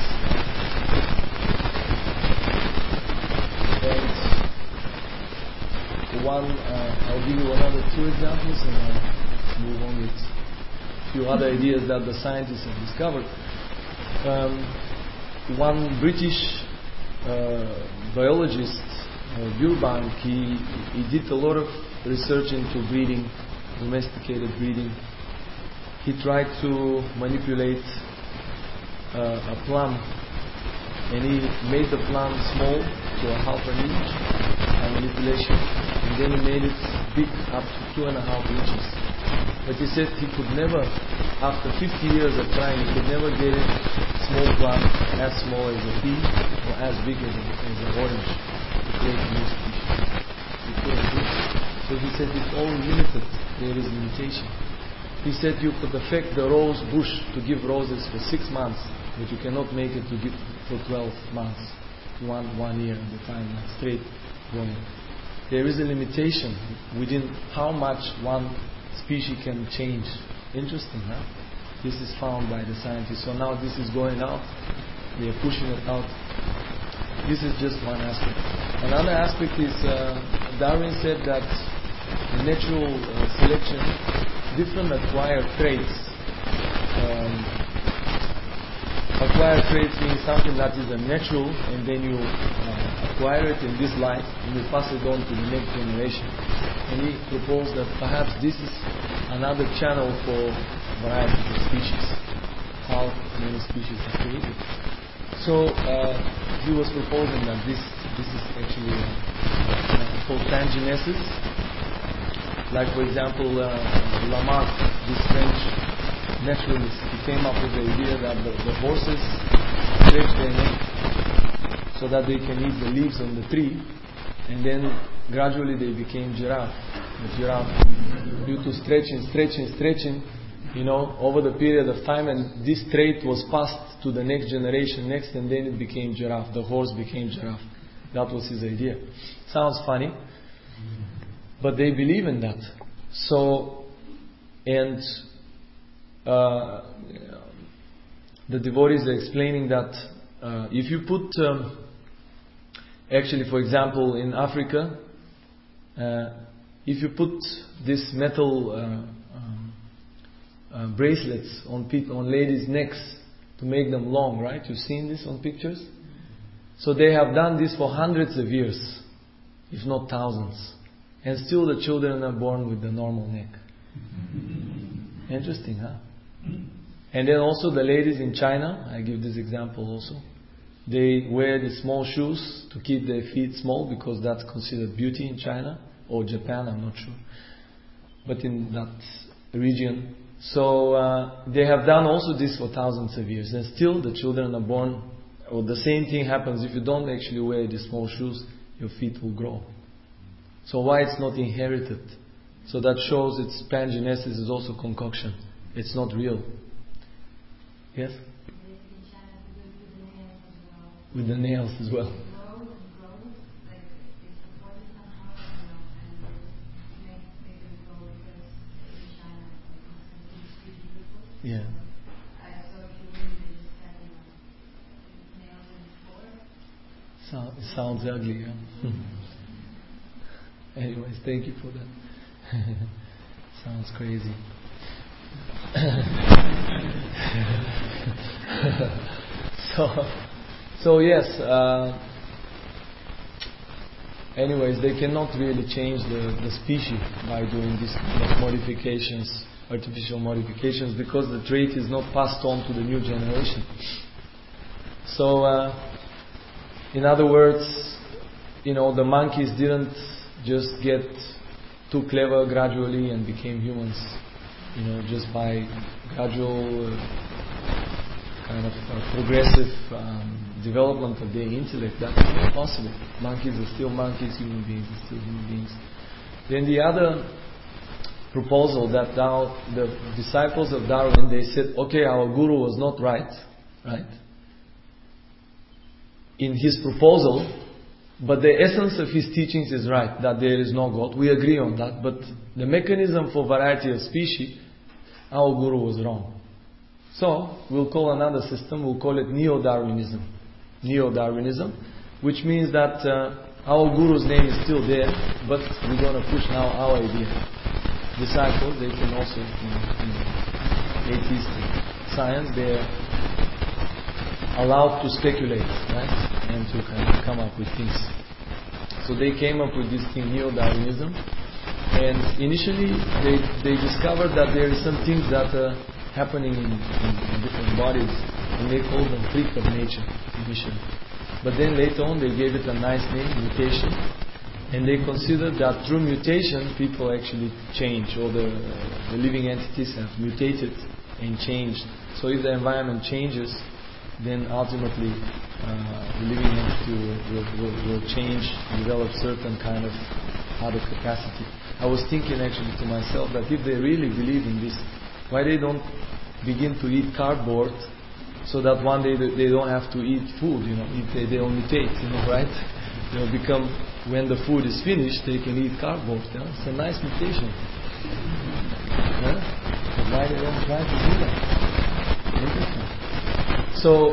And one, uh, I'll give you another two examples, and I'll move on with a few other ideas that the scientists have discovered. Um, one British uh, biologist, uh, Burbank, he, he did a lot of research into breeding, domesticated breeding. He tried to manipulate uh, a plum, and he made the plum small to a half an inch by manipulation, and then he made it big up to two and a half inches. But he said he could never, after fifty years of trying, he could never get it small plum as small as a pea or as big as, a, as an orange to create a new species. He couldn't do it. So he said it's all limited. There is limitation. He said you could affect the rose bush to give roses for six months, but you cannot make it to give for twelve months, one one year at a time, like straight going. There is a limitation within how much one species can change. Interesting, huh? This is found by the scientists. So now this is going out. They are pushing it out. This is just one aspect. Another aspect is uh, Darwin said that in natural uh, selection, different acquired traits. Um, acquired traits means something that is a natural, and then you uh, acquire it in this life, and you pass it on to the next generation. And he proposed that perhaps this is another channel for variety of species, how many species are created. So uh, he was proposing that this this is actually uh, uh, called pangenesis. Like for example, uh, Lamarck, this French naturalist, he came up with the idea that the, the horses stretch their neck so that they can eat the leaves on the tree, and then gradually they became giraffe. The giraffe, due to stretching, stretching, stretching, you know, over the period of time, and this trait was passed to the next generation next, and then it became giraffe. The horse became giraffe. That was his idea. Sounds funny, but they believe in that. So, and uh, the devotees are explaining that uh, if you put, um, actually, for example, in Africa, uh, if you put this metal uh, um, uh, bracelets on people, on ladies' necks to make them long, right? You've seen this on pictures. So they have done this for hundreds of years, if not thousands. And still the children are born with the normal neck. Interesting, huh? And then also the ladies in China, I give this example also, they wear the small shoes to keep their feet small because that's considered beauty in China, or Japan, I'm not sure. But in that region. So uh, they have done also this for thousands of years. And still the children are born, or the same thing happens if you don't actually wear the small shoes, your feet will grow. So why it's not inherited? So that shows its pangenesis is also concoction. It's not real. Yes? With the nails as well. Yeah. So, it sounds ugly, yeah? Anyways, thank you for that. Sounds crazy. so, so yes. Uh, anyways, they cannot really change the, the species by doing these kind of modifications, artificial modifications, because the trait is not passed on to the new generation. So, uh, in other words, you know, the monkeys didn't just get too clever gradually and became humans, you know, just by gradual uh, kind of uh, progressive um, development of their intellect. That's not possible. Monkeys are still monkeys, human beings are still human beings. Then the other proposal that now the disciples of Darwin, they said, okay, our guru was not right, right? In his proposal, but the essence of his teachings is right, that there is no God. We agree on that. But the mechanism for variety of species, our guru was wrong. So, we'll call another system, we'll call it Neo-Darwinism. Neo-Darwinism, which means that uh, our guru's name is still there, but we're going to push now our idea. Disciples, they can also, you know, in atheist science, they're allowed to speculate, right? And to kind of come up with things. So they came up with this thing, Neo-Darwinism. And initially they they discovered that there are some things that are happening in, in, in different bodies, and they called them freak of nature initially. But then later on they gave it a nice name, mutation. And they considered that through mutation people actually change, or the, the living entities have mutated and changed. So if the environment changes, then ultimately uh, the living entity will, will, will, will change, develop certain kind of other capacity. I was thinking actually to myself that if they really believe in this Why they don't begin to eat cardboard so that one day they don't have to eat food, you know, if they, they'll mutate, you know, right? They'll become, when the food is finished, they can eat cardboard. You know? It's a nice mutation. Yeah? But why they don't try to do that? Interesting. So,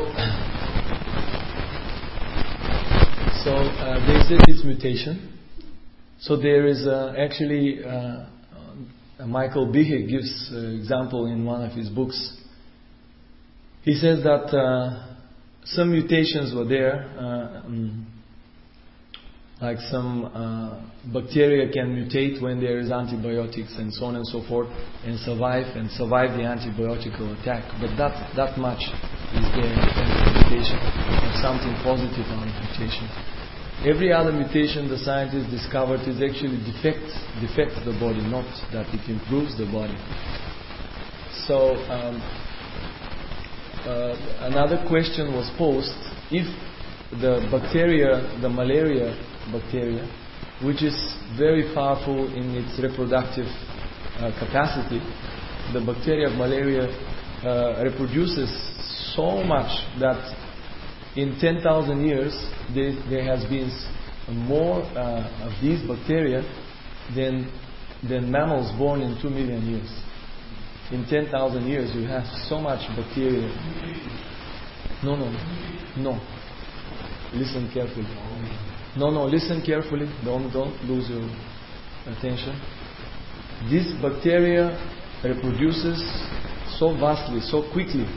so uh, they said it's mutation. So there is uh, actually, uh, uh, Michael Behe gives uh, example in one of his books. He says that uh, some mutations were there, uh, um, like some uh, bacteria can mutate when there is antibiotics and so on and so forth, and survive and survive the antibiotical attack. But that that much is there in terms of mutation, or something positive on mutation. Every other mutation the scientists discovered is actually defects defects the body, not that it improves the body. So. Um, Uh, another question was posed: if the bacteria, the malaria bacteria, which is very powerful in its reproductive uh, capacity, the bacteria of malaria uh, reproduces so much that in ten thousand years there, there has been more uh, of these bacteria than, than mammals born in two million years. In ten thousand years you have so much bacteria. No, no, no. Listen carefully. No, no, listen carefully. Don't, don't lose your attention. This bacteria reproduces so vastly, so quickly,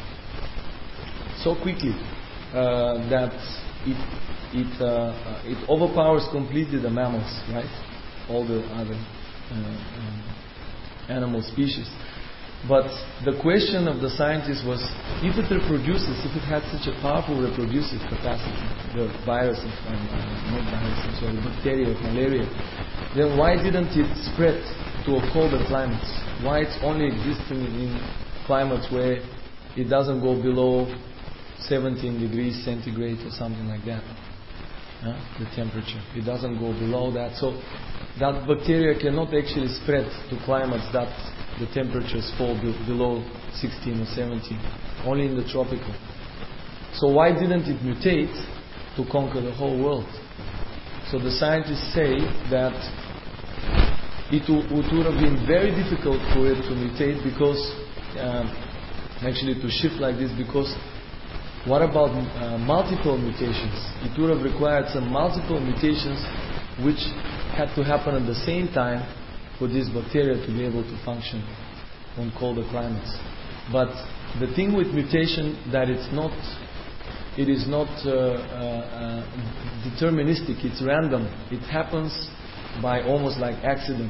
so quickly uh, that it it uh, it overpowers completely the mammals, right? All the other uh, uh, animal species. But the question of the scientists was, if it reproduces, if it had such a powerful reproducive capacity, the virus of, um, not virus, I'm sorry, bacteria of malaria, then why didn't it spread to a colder climate? Why it's only existing in climates where it doesn't go below seventeen degrees centigrade or something like that? Huh? The temperature. It doesn't go below that. So that bacteria cannot actually spread to climates that the temperatures fall be- below sixteen or seventeen, only in the tropical. So why didn't it mutate to conquer the whole world? So the scientists say that it, w- it would have been very difficult for it to mutate because, um, actually to shift like this, because what about uh, multiple mutations? It would have required some multiple mutations which had to happen at the same time for this bacteria to be able to function on colder climates. But the thing with mutation, that it's not, it is not uh, uh, uh, deterministic. It's random. It happens by almost like accident.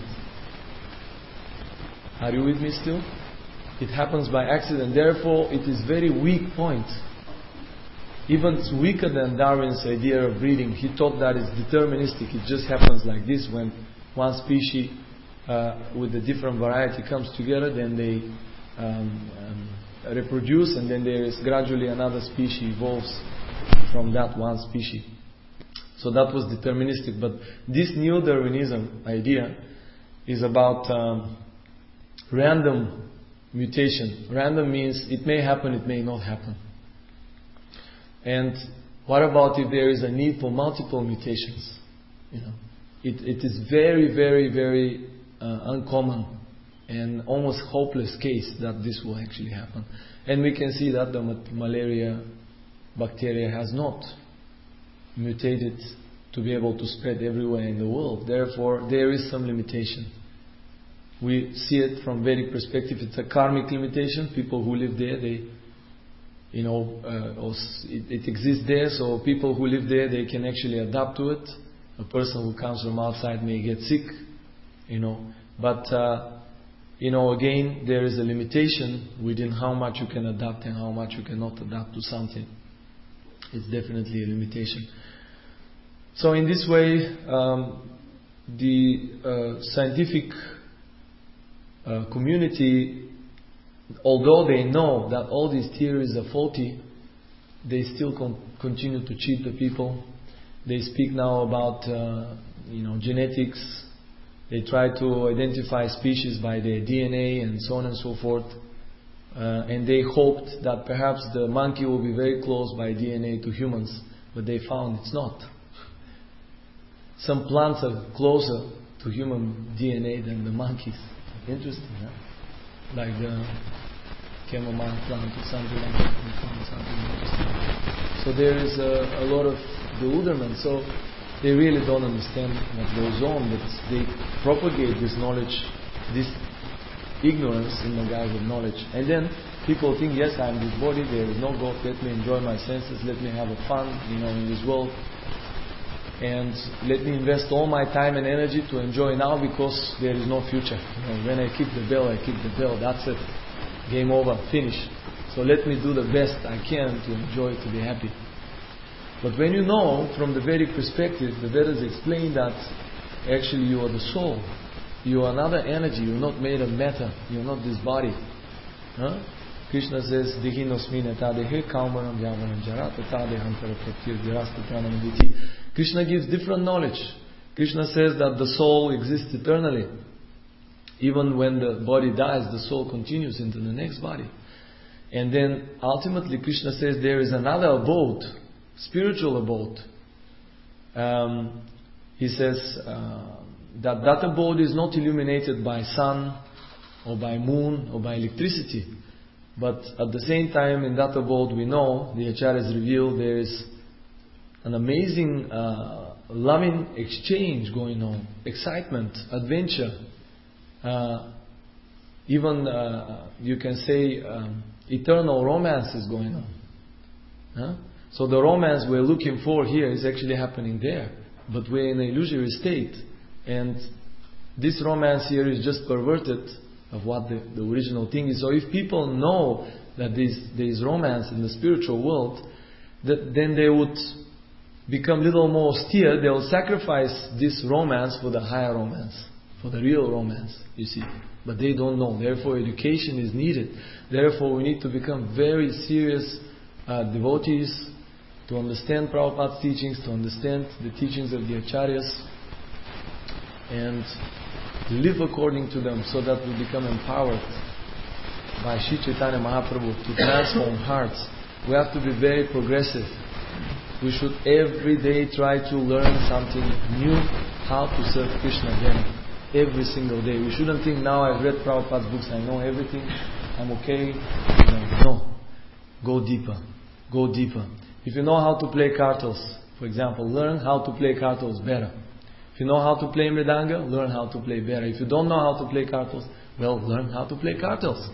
Are you with me still? It happens by accident. Therefore, it is very weak point. Even weaker than Darwin's idea of breeding. He thought that it's deterministic. It just happens like this when one species Uh, with a different variety comes together, then they um, um, reproduce, and then there is gradually another species evolves from that one species. So that was deterministic. But this neo-Darwinism idea is about um, random mutation. Random means it may happen, it may not happen. And what about if there is a need for multiple mutations? You know, it, it is very, very, very Uh, uncommon and almost hopeless case that this will actually happen. And we can see that the malaria bacteria has not mutated to be able to spread everywhere in the world. Therefore, there is some limitation. We see it from Vedic perspective. It's a karmic limitation. People who live there, they, you know, uh, it, it exists there. So people who live there, they can actually adapt to it. A person who comes from outside may get sick. You know, but uh, you know, again, there is a limitation within how much you can adapt and how much you cannot adapt to something. It's definitely a limitation. So in this way, um, the uh, scientific uh, community, although they know that all these theories are faulty, they still con- continue to cheat the people. They speak now about uh, you know genetics. They try to identify species by their D N A and so on and so forth. Uh, and they hoped that perhaps the monkey will be very close by D N A to humans, but they found it's not. Some plants are closer to human D N A than the monkeys. Interesting, huh? Like the chamomile plant or something like that. We found something interesting. So there is a, a lot of bewilderment. So they really don't understand what goes on, but they propagate this knowledge, this ignorance in the guise of knowledge. And then people think, yes, I am this body, there is no God, let me enjoy my senses, let me have a fun, you know, in this world. And let me invest all my time and energy to enjoy now because there is no future. You know, when I kick the bell, I kick the bell, that's it. Game over, finish. So let me do the best I can to enjoy, to be happy. But when you know from the Vedic perspective, the Vedas explain that actually you are the soul. You are another energy. You're not made of matter. You're not this body. Huh? Krishna says, Dihinosmine tadehe kaumaram yavanam jarata tadehantara pratyur virasta pranam viti. Krishna gives different knowledge. Krishna says that the soul exists eternally. Even when the body dies, the soul continues into the next body. And then ultimately Krishna says there is another abode, spiritual abode. Um, he says uh, that that abode is not illuminated by sun or by moon or by electricity. But at the same time in that abode we know, the Acharyas reveal, there is an amazing uh, loving exchange going on, excitement, adventure. Uh, even uh, you can say um, eternal romance is going on. Huh? So the romance we're looking for here is actually happening there, but we're in an illusory state, and this romance here is just perverted of what the, the original thing is. So if people know that there is romance in the spiritual world, that then they would become a little more austere. They will sacrifice this romance for the higher romance, for the real romance, you see. But they don't know. Therefore, education is needed. Therefore, we need to become very serious uh, devotees to understand Prabhupada's teachings, to understand the teachings of the Acharyas, and live according to them so that we become empowered by Sri Chaitanya Mahaprabhu to transform hearts. We have to be very progressive. We should every day try to learn something new, how to serve Krishna again. Every single day. We shouldn't think, now I've read Prabhupada's books, I know everything, I'm okay. No. no. Go deeper. Go deeper. If you know how to play kartals, for example, learn how to play kartals better. If you know how to play mridanga, learn how to play better. If you don't know how to play kartals, well, learn how to play kartals.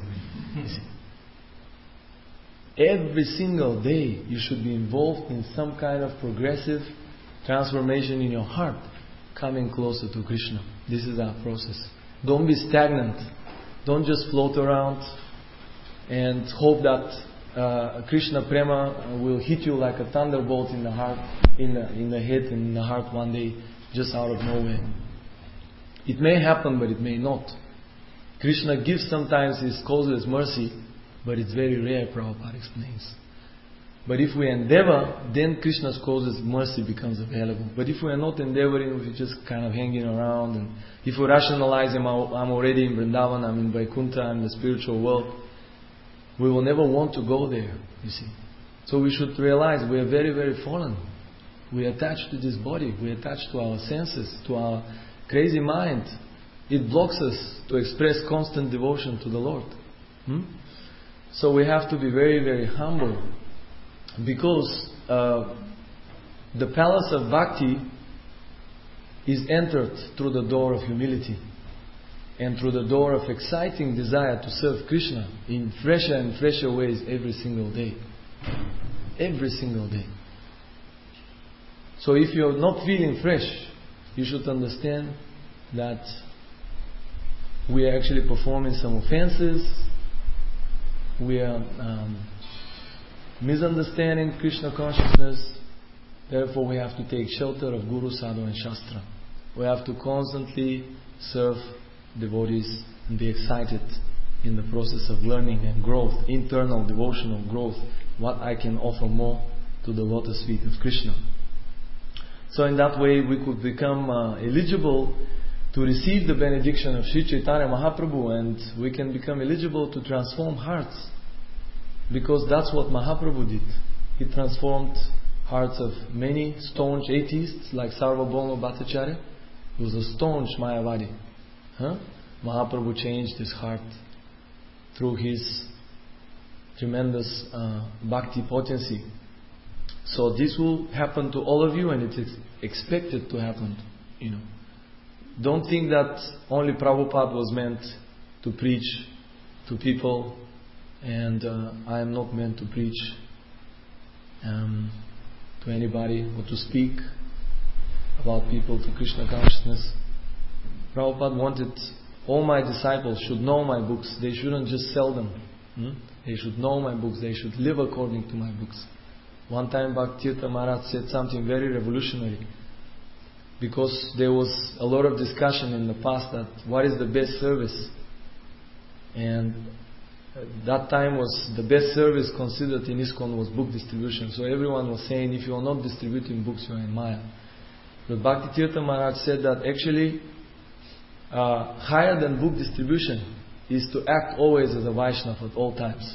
Every single day you should be involved in some kind of progressive transformation in your heart, coming closer to Krishna. This is our process. Don't be stagnant. Don't just float around and hope that uh, Krishna Prema will hit you like a thunderbolt in the heart, in the, in the head and in the heart one day, just out of nowhere. It may happen, but it may not. Krishna gives sometimes His causeless mercy, but it's very rare, Prabhupada explains. But if we endeavor, then Krishna's causeless mercy becomes available. But if we are not endeavoring, we're just kind of hanging around, and if we rationalize, I'm already in Vrindavan, I'm in Vaikuntha, I'm in the spiritual world, we will never want to go there, you see. So we should realize we are very, very fallen. We are attached to this body, we are attached to our senses, to our crazy mind. It blocks us to express constant devotion to the Lord. Hmm? So we have to be very, very humble, because uh, the palace of bhakti is entered through the door of humility and through the door of exciting desire to serve Krishna in fresher and fresher ways every single day. Every single day. So if you're not feeling fresh, you should understand that we are actually performing some offenses. We are um, misunderstanding Krishna consciousness. Therefore we have to take shelter of Guru, Sadhu and Shastra. We have to constantly serve devotees and be excited in the process of learning and growth, internal devotional growth, what I can offer more to the lotus feet of Krishna. So in that way we could become uh, eligible to receive the benediction of Sri Chaitanya Mahaprabhu, and we can become eligible to transform hearts, because that's what Mahaprabhu did. He transformed hearts of many staunch atheists like Sarvabhauma Bhattacharya. He was a staunch Mayavadi. Huh? Mahaprabhu changed his heart through his tremendous uh, bhakti potency. So this will happen to all of you, and it is expected to happen. You know, don't think that only Prabhupada was meant to preach to people, and uh, I am not meant to preach um, to anybody or to speak about people to Krishna consciousness. Prabhupada wanted all my disciples should know my books. They shouldn't just sell them. Hmm? They should know my books. They should live according to my books. One time Bhaktitirtha Maharaj said something very revolutionary, because there was a lot of discussion in the past that what is the best service, and that time was the best service considered in ISKCON was book distribution. So everyone was saying, if you are not distributing books, you are in Maya. But Bhaktitirtha Maharaj said that actually uh, higher than book distribution is to act always as a Vaishnava at all times.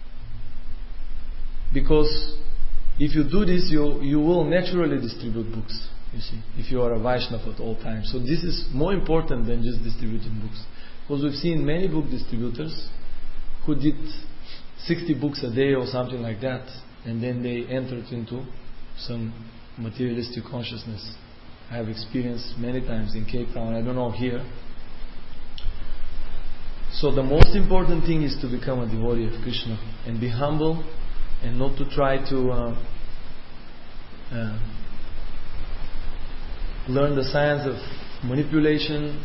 Because if you do this, you you will naturally distribute books, you see, if you are a Vaishnava at all times. So this is more important than just distributing books. Because we've seen many book distributors who did sixty books a day or something like that, and then they entered into some materialistic consciousness. I have experienced many times in Cape Town, I don't know here. So the most important thing is to become a devotee of Krishna and be humble, and not to try to uh, uh, learn the science of manipulation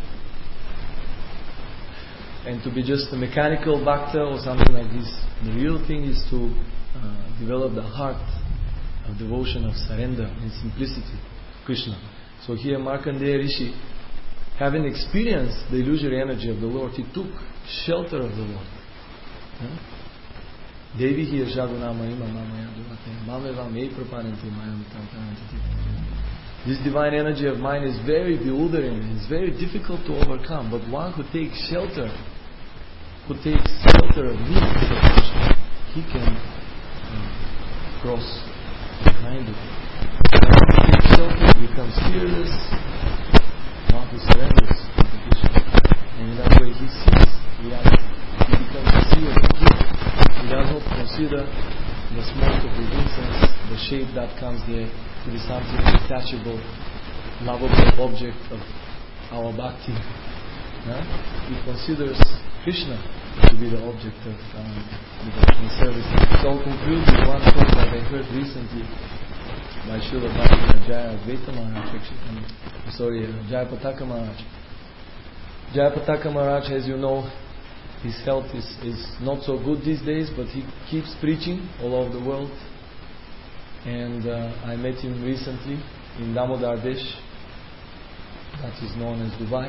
and to be just a mechanical bhakta or something like this. The real thing is to uh, develop the heart of devotion, of surrender and simplicity to Krishna. So here Markandeya Rishi, having experienced the illusory energy of the Lord, he took shelter of the Lord. Huh? Devi hi Jagunamai Mamaya Durate Mameva Mei Prapananti Mayam Tantanantiti. This divine energy of mine is very bewildering, it's very difficult to overcome, but one who takes shelter, who takes shelter of me, he can uh, cross behind it. One who takes shelter becomes fearless, one who surrenders to Krishna. And in that way he sees, he, has, he becomes a seer of the truth. He does not consider the smoke of the incense, the shape that comes there, to be something detachable, lovable object of our bhakti. Huh? He considers Krishna to be the object of um, devotional service. So I'll conclude with one talk that I heard recently by Srila Bhakti Jaya Advaita Maharaj, I'm sorry, uh, Jaya Pataka Maharaj. Jaya Pataka Maharaj, as you know, his health is, is not so good these days, but he keeps preaching all over the world. And uh, I met him recently in Damodar Desh, that is known as Dubai.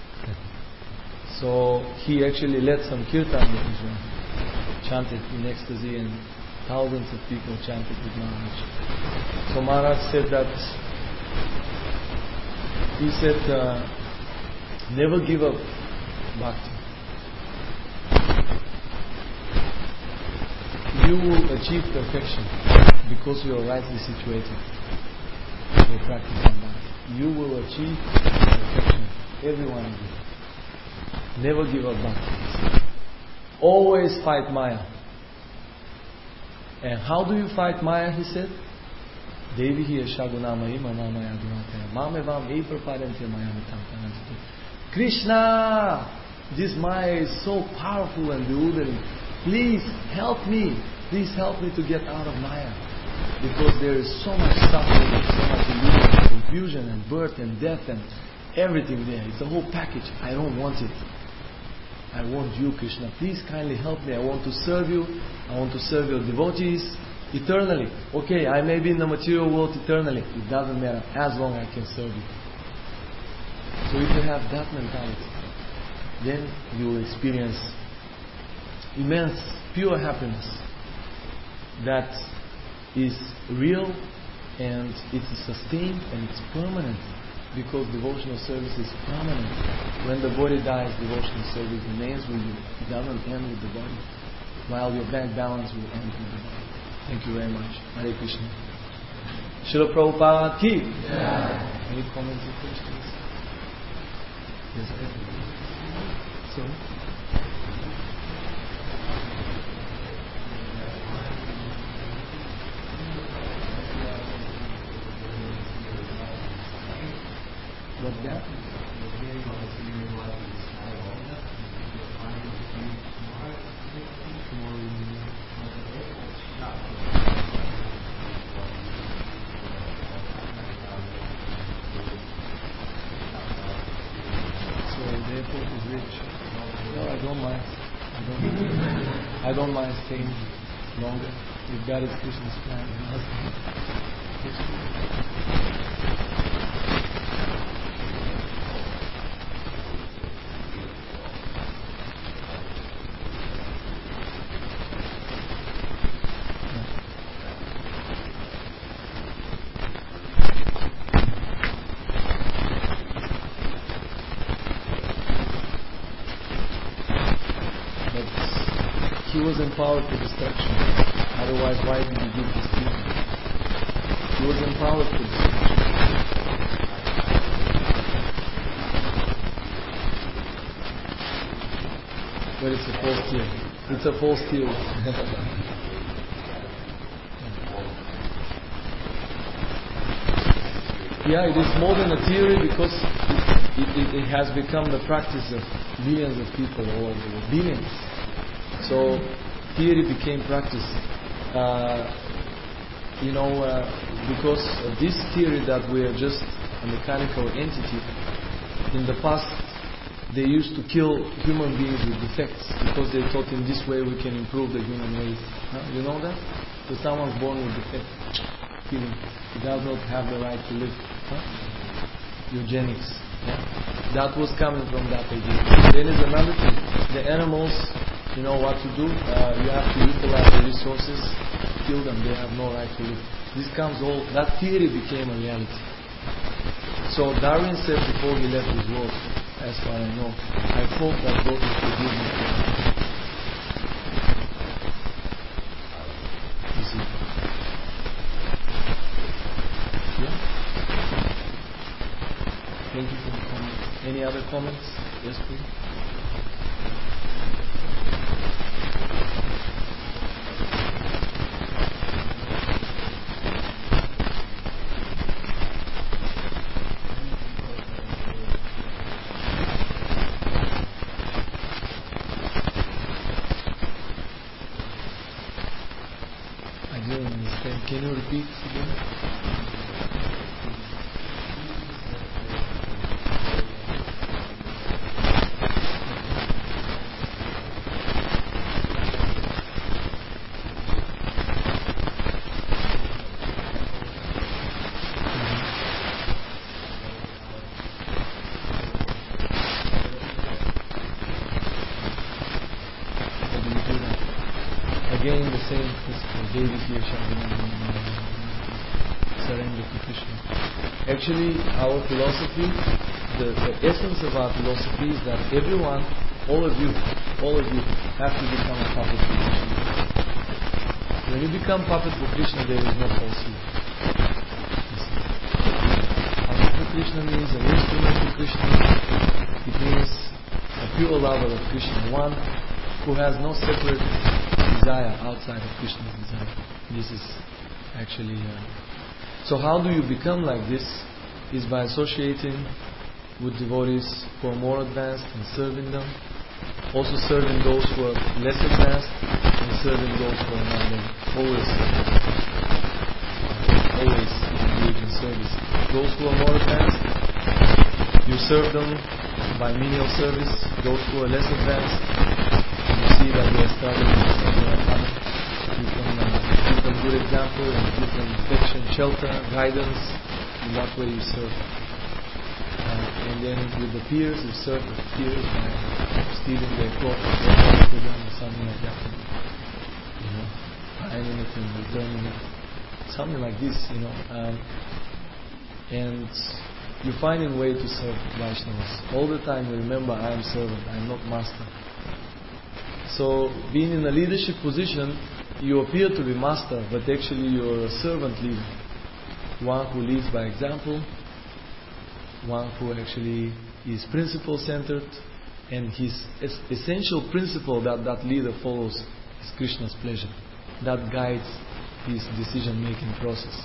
So he actually led some kirtan with Israel, chanted in ecstasy, and thousands of people chanted with Maharaj. So Maharaj said that, he said, uh, never give up bhakti. You will achieve perfection because you are rightly situated. You are practicing bhakti. You will achieve perfection. Every one of you. Never give up bhakti. Always fight Maya. And how do you fight Maya, he said? Devi hi shagunamai mamamaya durate mamevam ei prapadante maya mitam. Krishna! This Maya is so powerful and bewildering. Please help me. Please help me to get out of Maya. Because there is so much suffering, so much illusion, confusion and birth and death and everything there. It's a whole package. I don't want it. I want you, Krishna. Please kindly help me. I want to serve you. I want to serve your devotees eternally. Okay, I may be in the material world eternally. It doesn't matter as long as I can serve you. So if you have that mentality, then you will experience immense, pure happiness that is real, and it's sustained and it's permanent. because devotional service is permanent. When the body dies, devotional service remains with you. It doesn't end with the body. While your bank balance will end with the body. Thank you very much. Hare Krishna. Srila Prabhupada ki. Yeah. Any comments or questions? Yes, sir. So. What's that? I don't mind staying longer if that is Krishna's plan. He was empowered for destruction. Otherwise, why did he give this teaching? He was empowered for destruction. But it's a false theory. It's a false theory. Yeah, it is more than a theory because it, it, it has become the practice of millions of people all over the world. Billions. So theory became practice. Uh, you know, uh, because of this theory that we are just a mechanical entity, in the past they used to kill human beings with defects because they thought in this way we can improve the human race. Huh? You know that? So someone's born with defect, kill him. He does not have the right to live. Huh? Eugenics. Yeah? That was coming from that idea. Then is another thing. The animals, you know what to do. Uh, you have to utilize the resources, kill them. They have no right to live. This comes all. That theory became a reality. So Darwin said before he left his world, as far as I know, I hope that God will forgive me. You see? Yeah. Thank you for the comment. Any other comments? Yes, please. Can you repeat again? How do you do that? Again, the same principle. Devi here, surrender to Krishna. Actually, our philosophy, the, the essence of our philosophy is that everyone, all of you, all of you have to become a puppet for Krishna. When you become puppet for Krishna, there is no falsehood. Puppet for Krishna means an instrument for Krishna. It means a pure lover of Krishna, one who has no separate desire outside of Krishna's desire. This is actually... Uh, So how do you become like this? Is by associating with devotees who are more advanced and serving them. Also serving those who are less advanced and serving those who are not. Always, always engage in service. Those who are more advanced, you serve them by menial service. Those who are less advanced, you see that they are struggling with something or other. You can uh, give them good example and give them protection, shelter, guidance. In that way you serve. Uh, and then with the peers, you serve the peers by stealing their clothes for them or something like that. You know, ironing it and returning it. Something like this, you know. Um, and you find a way to serve Vaishnavas. All the time you remember, I am servant, I am not master. So, being in a leadership position, you appear to be master, but actually you are a servant leader. One who leads by example, one who actually is principle-centered, and his es- essential principle that that leader follows is Krishna's pleasure. That guides his decision-making process.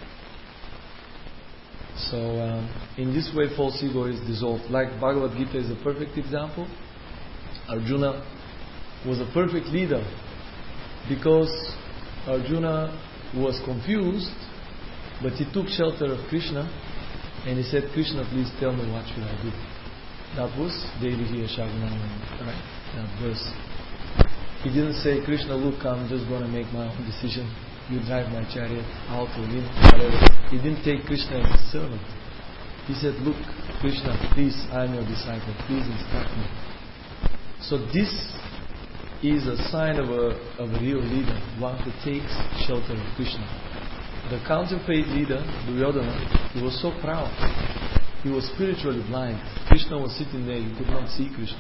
So, um, in this way, false ego is dissolved. Like Bhagavad Gita is a perfect example. Arjuna was a perfect leader because Arjuna was confused, but he took shelter of Krishna and he said, Krishna, please tell me what should I do. That was Devi Shagunam, right? That verse. He didn't say, Krishna, look, I'm just going to make my own decision. You drive my chariot out or in, whatever. He didn't take Krishna as a servant. He said, look, Krishna, please, I am your disciple. Please instruct me. So this is a sign of a, of a real leader, one who takes shelter of Krishna. The counterfeit leader, Duryodhana, he was so proud. He was spiritually blind. Krishna was sitting there, he could not see Krishna.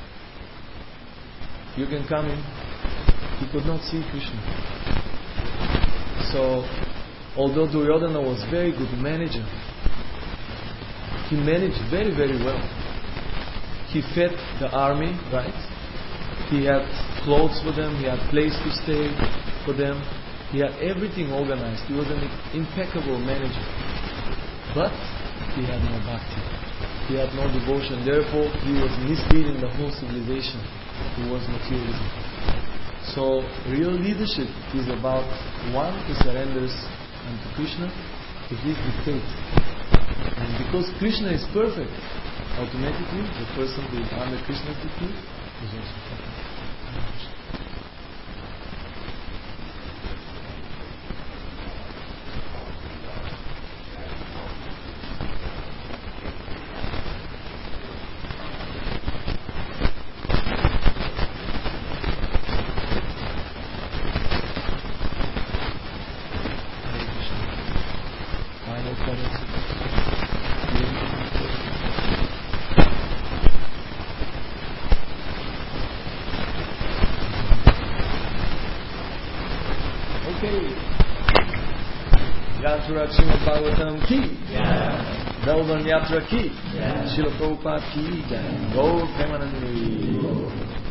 You can come in, he could not see Krishna. So, although Duryodhana was a very good manager, he managed very, very well. He fed the army, right? He had clothes for them, he had place to stay for them. He had everything organized. He was an impeccable manager. But he had no bhakti. He had no devotion. Therefore, he was misleading the whole civilization towards materialism. So, real leadership is about one who surrenders unto Krishna to his dictate. And because Krishna is perfect, automatically the person who is under Krishna's dictate is also perfect. Srimad Bhagavatam ki, Velvan Yatra ki, Srila Prabhupada ki, Gaur Premanandi.